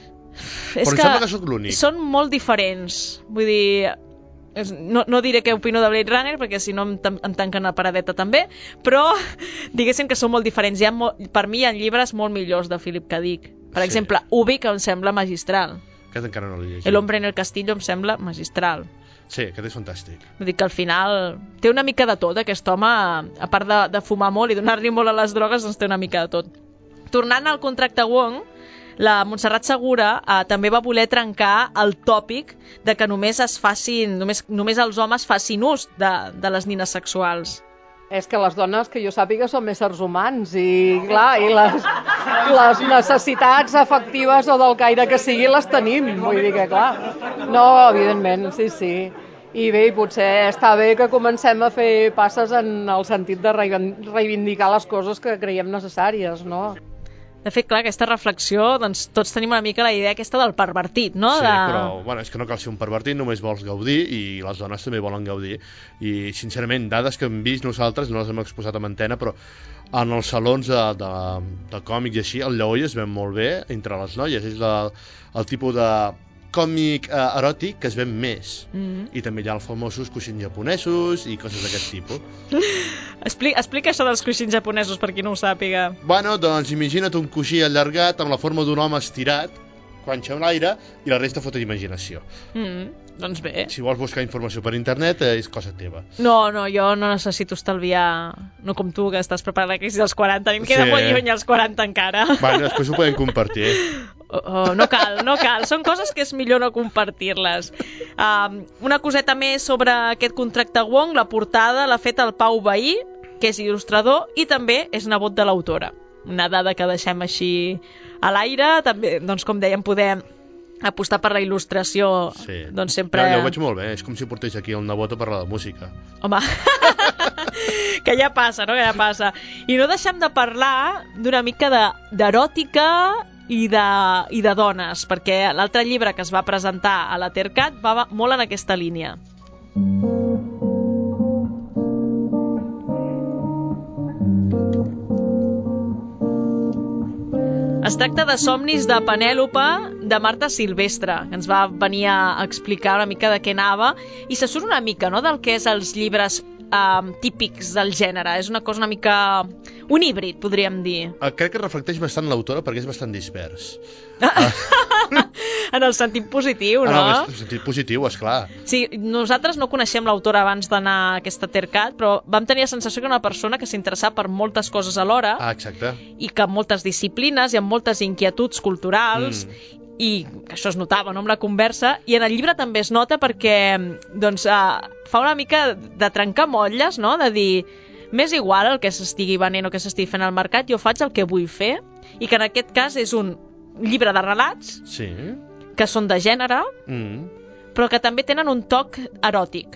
És però que, em sembla que sóc l'únic. Són molt diferents. Vull dir... No, no diré què opino de Blade Runner perquè si no em, em tanquen la paradeta també, però diguéssim que són molt diferents. Hi ha molt, per mi hi ha llibres molt millors de Philip K. Dick. Per sí. exemple, Ubi, que em sembla magistral. Aquest encara no l'he llegit. El hombre en el castillo em sembla magistral. Sí, aquest és fantàstic. Vull dir que al final té una mica de tot, aquest home, a part de, de fumar molt i donar-li molt a les drogues, doncs té una mica de tot. Tornant al contracte Wong, la Montserrat Segura eh, també va voler trencar el tòpic de que només es facin, només, només els homes facin ús de, de les nines sexuals. És que les dones, que jo sàpiga, són éssers humans i, clar, i les, les necessitats afectives o del caire que sigui les tenim, vull dir que, clar, no, evidentment, sí, sí. I bé, potser està bé que comencem a fer passes en el sentit de reivindicar les coses que creiem necessàries, no? De fet, clar, aquesta reflexió, doncs tots tenim una mica la idea aquesta del pervertit, no? Sí, de... però bueno, és que no cal ser un pervertit, només vols gaudir i les dones també volen gaudir. I, sincerament, dades que hem vist nosaltres, no les hem exposat a antena, però en els salons de, de, de còmics i així, el lleó es ven molt bé entre les noies. És la, el tipus de còmic eh, eròtic que es ven més. Mm-hmm. I també hi ha els famosos coixins japonesos i coses d'aquest tipus. Explica, explica això dels coixins japonesos per qui no ho sàpiga. Bueno, doncs imagina't un coixí allargat amb la forma d'un home estirat, planxa en l'aire, i la resta fot imaginació. Mm, doncs bé. Si vols buscar informació per internet, eh, és cosa teva. No, no, jo no necessito estalviar, no com tu, que estàs preparant la crisi dels quaranta, a mi em queda sí. molt lluny als quaranta encara. Bueno, després ho podem compartir. Oh, oh, no cal, no cal. Són coses que és millor no compartir-les. Um, una coseta més sobre aquest contracte Wong, la portada l'ha fet el Pau Bahí, que és il·lustrador i també és nebot de l'autora. Una dada que deixem així a l'aire. També, doncs, com dèiem, podem apostar per la il·lustració. Sí. Doncs sempre... Ja, ja ho veig molt bé, és com si portés aquí el nebot a parlar de música. Home, que ja passa, no? Que ja passa. I no deixem de parlar d'una mica d'eròtica i de, i de dones, perquè l'altre llibre que es va presentar a la Tercat va molt en aquesta línia. Es tracta de Somnis de Penèlope, de Marta Silvestre, que ens va venir a explicar una mica de què anava, i se surt una mica, no?, del que és els llibres eh, típics del gènere. És una cosa una mica un híbrid, podríem dir. Uh, crec que reflecteix bastant l'autora perquè és bastant dispers. En el sentit positiu, no? En el sentit positiu, esclar. Sí, nosaltres no coneixem l'autora abans d'anar a aquesta TERCAT, però vam tenir la sensació que era una persona que s'interessava per moltes coses alhora. Ah, exacte. I que amb moltes disciplines i amb moltes inquietuds culturals, mm. i això es notava, no?, amb la conversa, i en el llibre també es nota perquè doncs, uh, fa una mica de trencar motlles, no?, de dir, m'és igual el que s'estigui venent o que s'estigui fent al mercat, jo faig el que vull fer, i que en aquest cas és un llibre de relats, sí. que són de gènere, mm. però que també tenen un toc eròtic.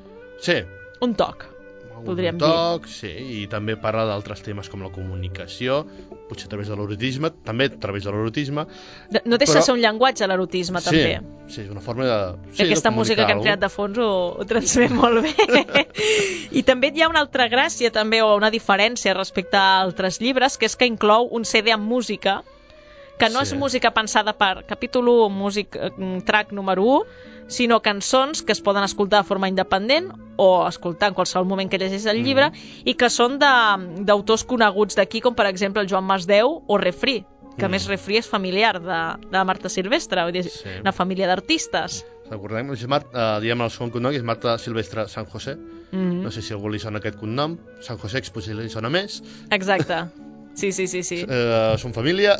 Sí. Un toc, podríem un toc, dir. Sí, i també parla d'altres temes com la comunicació, potser a través de l'erotisme, també a través de l'erotisme. No deixa però... de ser un llenguatge, l'erotisme, sí, també. Sí, és una forma de... Sí, aquesta de música que hem creat de fons ho, ho transmet molt bé. I també hi ha una altra gràcia, també, o una diferència respecte a altres llibres, que és que inclou un C D amb música, que no sí. és música pensada per capítol u, músic, track número u, sinó cançons que es poden escoltar de forma independent o escoltar en qualsevol moment que llegeix el llibre, mm. i que són d'autors coneguts d'aquí, com per exemple el Joan Masdeu o Refri, que a més Refri és familiar de, de Marta Silvestre, vull dir, sí. una família d'artistes. Recordem, és Marta, uh, diem el segon cognom, és Marta Silvestre San José. Mm-hmm. No sé si a algú li sona aquest cognom. San José potser li sona més. Exacte. Sí, sí, sí. sí. Uh, són família...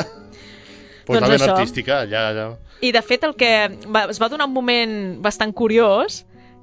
Pues doncs la ben artística, ja, ja. I de fet el que va, es va donar un moment bastant curiós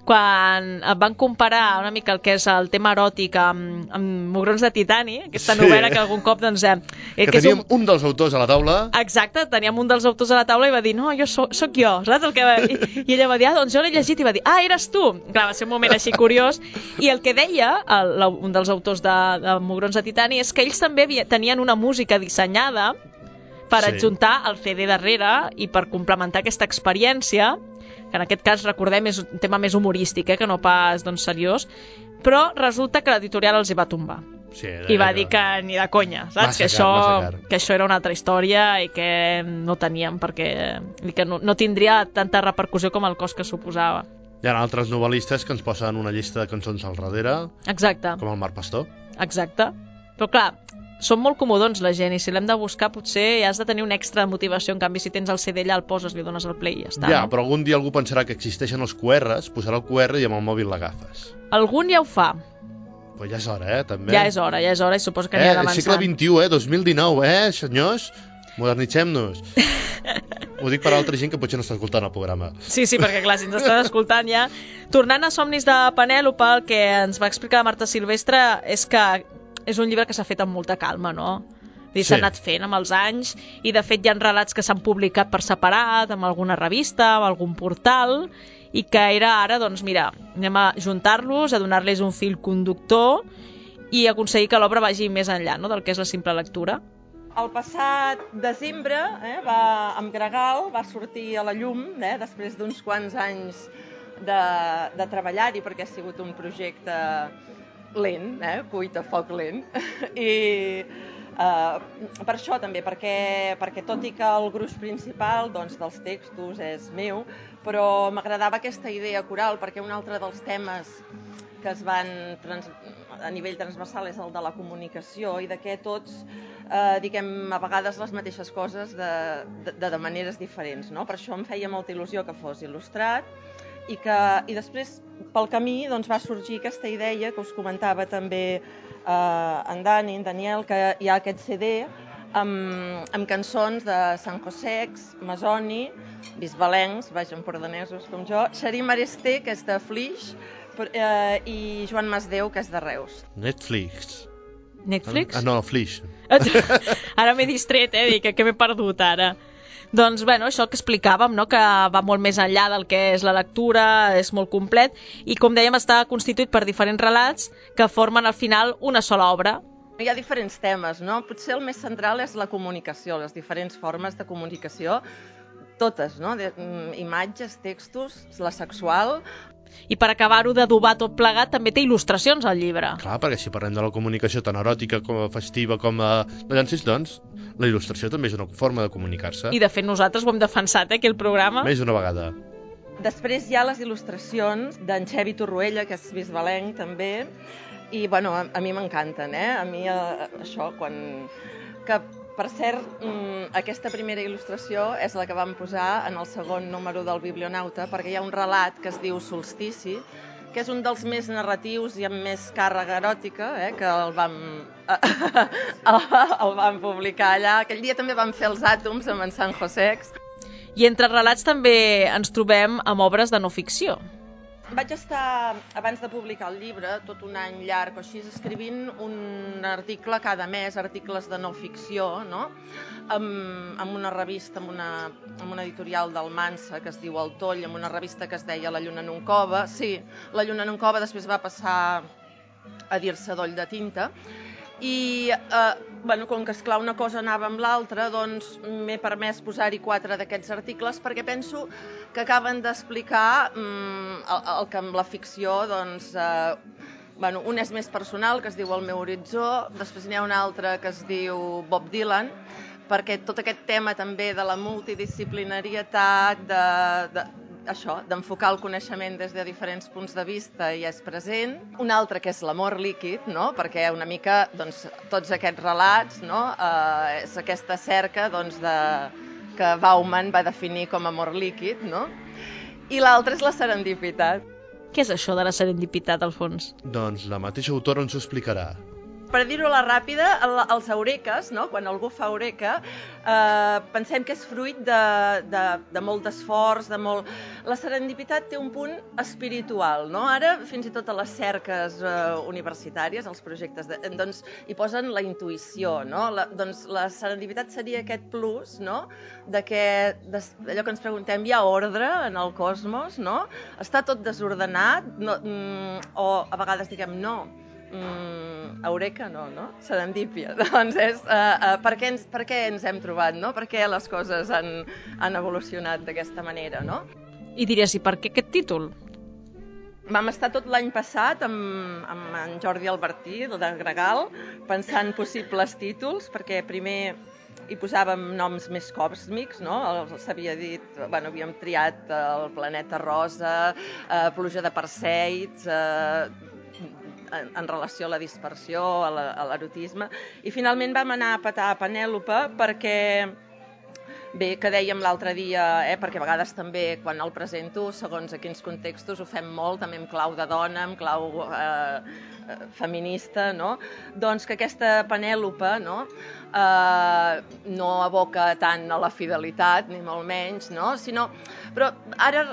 quan van comparar una mica el que és el tema eròtic amb, amb Mugrons de Titani, aquesta sí. novel·la que algun cop doncs... Eh, que, que teníem un... un dels autors a la taula. Exacte, teníem un dels autors a la taula i va dir, no, jo soc, soc jo, saps? El que va... I, I ella va dir, ah, doncs jo l'he llegit, i va dir, ah, eres tu. Clar, va ser un moment així curiós. I el que deia el, un dels autors de, de Mugrons de Titani és que ells també havia, tenien una música dissenyada per sí. adjuntar el C D darrere i per complementar aquesta experiència, que en aquest cas, recordem, és un tema més humorístic, eh, que no pas doncs, seriós, però resulta que l'editorial els hi va tombar. Sí, I va dir que ni de conya, saps? Que això, que això era una altra història i que no teníem perquè... que no, no tindria tanta repercussió com el cost que suposava. Hi ha altres novel·listes que ens posen una llista de cançons al darrere. Exacte. Com el Marc Pastor. Exacte. Però clar, són molt comodons la gent i si l'hem de buscar potser has de tenir una extra motivació. En canvi, si tens el C D allà, el poses, li dones el play i ja està. Ja, no? Però algun dia algú pensarà que existeixen els Q Rs, posarà el Q R i amb el mòbil l'agafes. Algun ja ho fa. Però ja és hora, eh, també. Ja és hora, ja és hora i suposo que eh, anirà avançant. Segle vint-i-u, eh, dos mil dinou, eh, senyors? Modernitzem-nos. Ho dic per a altra gent que potser no està escoltant el programa. Sí, sí, perquè clar, si ens estan escoltant ja... Tornant a Somnis de Penèlope, el que ens va explicar Marta Silvestre és que és un llibre que s'ha fet amb molta calma, no? I s'ha sí. anat fent amb els anys i de fet hi ha relats que s'han publicat per separat amb alguna revista, amb algun portal i que era ara, doncs mira, anem a juntar-los, a donar-los un fil conductor i aconseguir que l'obra vagi més enllà, no?, del que és la simple lectura. El passat desembre, eh, va, amb Gregal, va sortir a la llum, eh, després d'uns quants anys de, de treballar-hi, perquè ha sigut un projecte lent, eh, cuit a foc lent, i Uh, per això també, perquè, perquè tot i que el gruix principal doncs, dels textos és meu, però m'agradava aquesta idea coral, perquè un altre dels temes que es van trans, a nivell transversal és el de la comunicació i de què tots eh, diguem a vegades les mateixes coses de, de, de maneres diferents, no? Per això em feia molta il·lusió que fos il·lustrat i, que, i després pel camí doncs, va sorgir aquesta idea que us comentava també Uh, en Dani, en Daniel, que hi ha aquest C D amb, amb cançons de Sant Josecs, Masoni, bisbalencs, vaja, empordanesos com jo, Xarim Aresté, que és de Flix, uh, i Joan Masdeu, que és de Reus. Netflix. Netflix? Ah, no, Flix. Ara m'he distret, eh, dic, que m'he perdut ara. Doncs, bueno, això que explicàvem, no?, que va molt més enllà del que és la lectura, és molt complet, i com dèiem, està constituït per diferents relats que formen al final una sola obra. Hi ha diferents temes, no? Potser el més central és la comunicació, les diferents formes de comunicació, totes, no? De, imatges, textos, la sexual... I per acabar-ho d'adobar tot plegat, també té il·lustracions al llibre. Clar, perquè si parlem de la comunicació tan eròtica com festiva com a... Llavors, doncs, la il·lustració també és una forma de comunicar-se. I de fet nosaltres ho hem defensat, eh, aquí al programa. Més d'una vegada. Després hi ha les il·lustracions d'en Xevi Torroella, que és bisbalenc també, i bueno, a, a mi m'encanten, eh? A mi eh, això, quan... que per cert, mm, aquesta primera il·lustració és la que vam posar en el segon número del Biblionauta, perquè hi ha un relat que es diu Solstici, que és un dels més narratius i amb més càrrega eròtica, eh, que el vam, el vam publicar allà. Aquell dia també vam fer els àtoms amb en San Josex. I entre relats també ens trobem amb obres de no ficció. Vaig estar, abans de publicar el llibre, tot un any llarg o així, escrivint un article cada mes, articles de no ficció, no? Amb, amb una revista, amb una, amb una editorial d'Almansa que es diu El Toll, amb una revista que es deia La Lluna en un cove. Sí, La Lluna en un cove després va passar a dir-se Doll de tinta. I, eh, bueno, com que esclar una cosa anava amb l'altra, doncs m'he permès posar-hi quatre d'aquests articles perquè penso que acaben d'explicar mm, el, el que amb la ficció, doncs, eh, bueno, un és més personal, que es diu El meu horitzó, després n'hi ha un altre que es diu Bob Dylan, perquè tot aquest tema també de la multidisciplinarietat, de, de, això, d'enfocar el coneixement des de diferents punts de vista i és present. Un altre que és l'amor líquid, no? Perquè una mica doncs, tots aquests relats, no? eh, és aquesta cerca doncs, de, que Bauman va definir com amor líquid, no? I l'altre és la serendipitat. Què és això de la serendipitat, al fons? Doncs la mateixa autora ens ho explicarà. Per dir-ho a la ràpida, els eureques, no? Quan algú fa eureka, eh, pensem que és fruit de, de, de molt d'esforç, de molt... La serendipitat té un punt espiritual, no? Ara, fins i tot a les cerques eh, universitàries, als projectes, de, doncs hi posen la intuïció, no? La, doncs la serendipitat seria aquest plus, no? De que, des, allò que ens preguntem, hi ha ordre en el cosmos, no? Està tot desordenat, no, mm, o a vegades diguem no, Mm, eureka no, no? Serendípia. Doncs és uh, uh, per, què ens, per què ens hem trobat, no? Per què les coses han, han evolucionat d'aquesta manera, no? I diries, i per què aquest títol? Vam estar tot l'any passat amb, amb en Jordi Albertí, de Gregal, pensant possibles títols, perquè primer hi posàvem noms més còsmics, no? S'havia dit, bueno, havíem triat el planeta rosa, eh, pluja de Perseids, eh, En, en relació a la dispersió, a l'erotisme, i finalment vam anar a petar a Penèlope perquè, bé, que dèiem l'altre dia, eh, perquè a vegades també quan el presento, segons a quins contextos, ho fem molt, també amb clau de dona, amb clau eh, feminista, no? Doncs que aquesta Penèlope, no? Eh, no evoca tant a la fidelitat, ni molt menys, no? Sinó, però ara...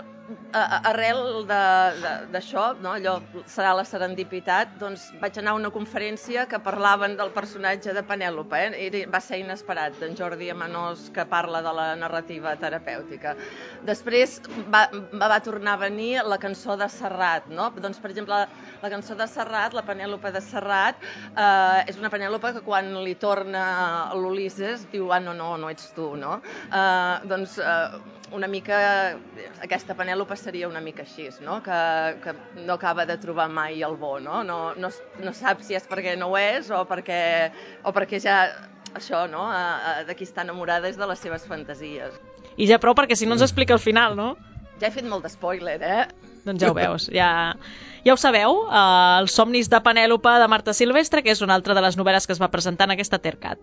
arrel d'això, no? Allò serà la serendipitat, doncs vaig anar a una conferència que parlaven del personatge de Penèlope, eh? Va ser inesperat, d'en Jordi Amanós, que parla de la narrativa terapèutica. Després va, va tornar a venir la cançó de Serrat, no? Doncs, per exemple, la, la cançó de Serrat, la Penèlope de Serrat, eh, és una Penèlope que quan li torna l'Ulisses diu, ah, no, no, no ets tu, no? Eh, doncs, eh, una mica, aquesta Penèlope seria una mica així, no? Que, que no acaba de trobar mai el bo, no? No, no, no sap si és perquè no ho és o perquè, o perquè ja, això, no? De qui està enamorada és de les seves fantasies. I ja prou, perquè si no ens explica el final, no? Ja he fet molt d'espoiler, eh? Doncs ja ho veus, ja, ja ho sabeu, uh, Els somnis de Penèlope de Marta Silvestre, que és una altra de les novel·les que es va presentar en aquesta Tercat.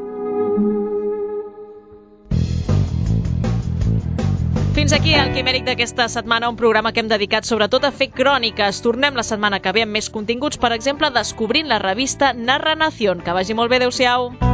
Fins aquí el Quimèric d'aquesta setmana, un programa que hem dedicat sobretot a fer cròniques. Tornem la setmana que ve amb més continguts, per exemple, descobrint la revista Narra Nación. Que vagi molt bé, adeu-siau.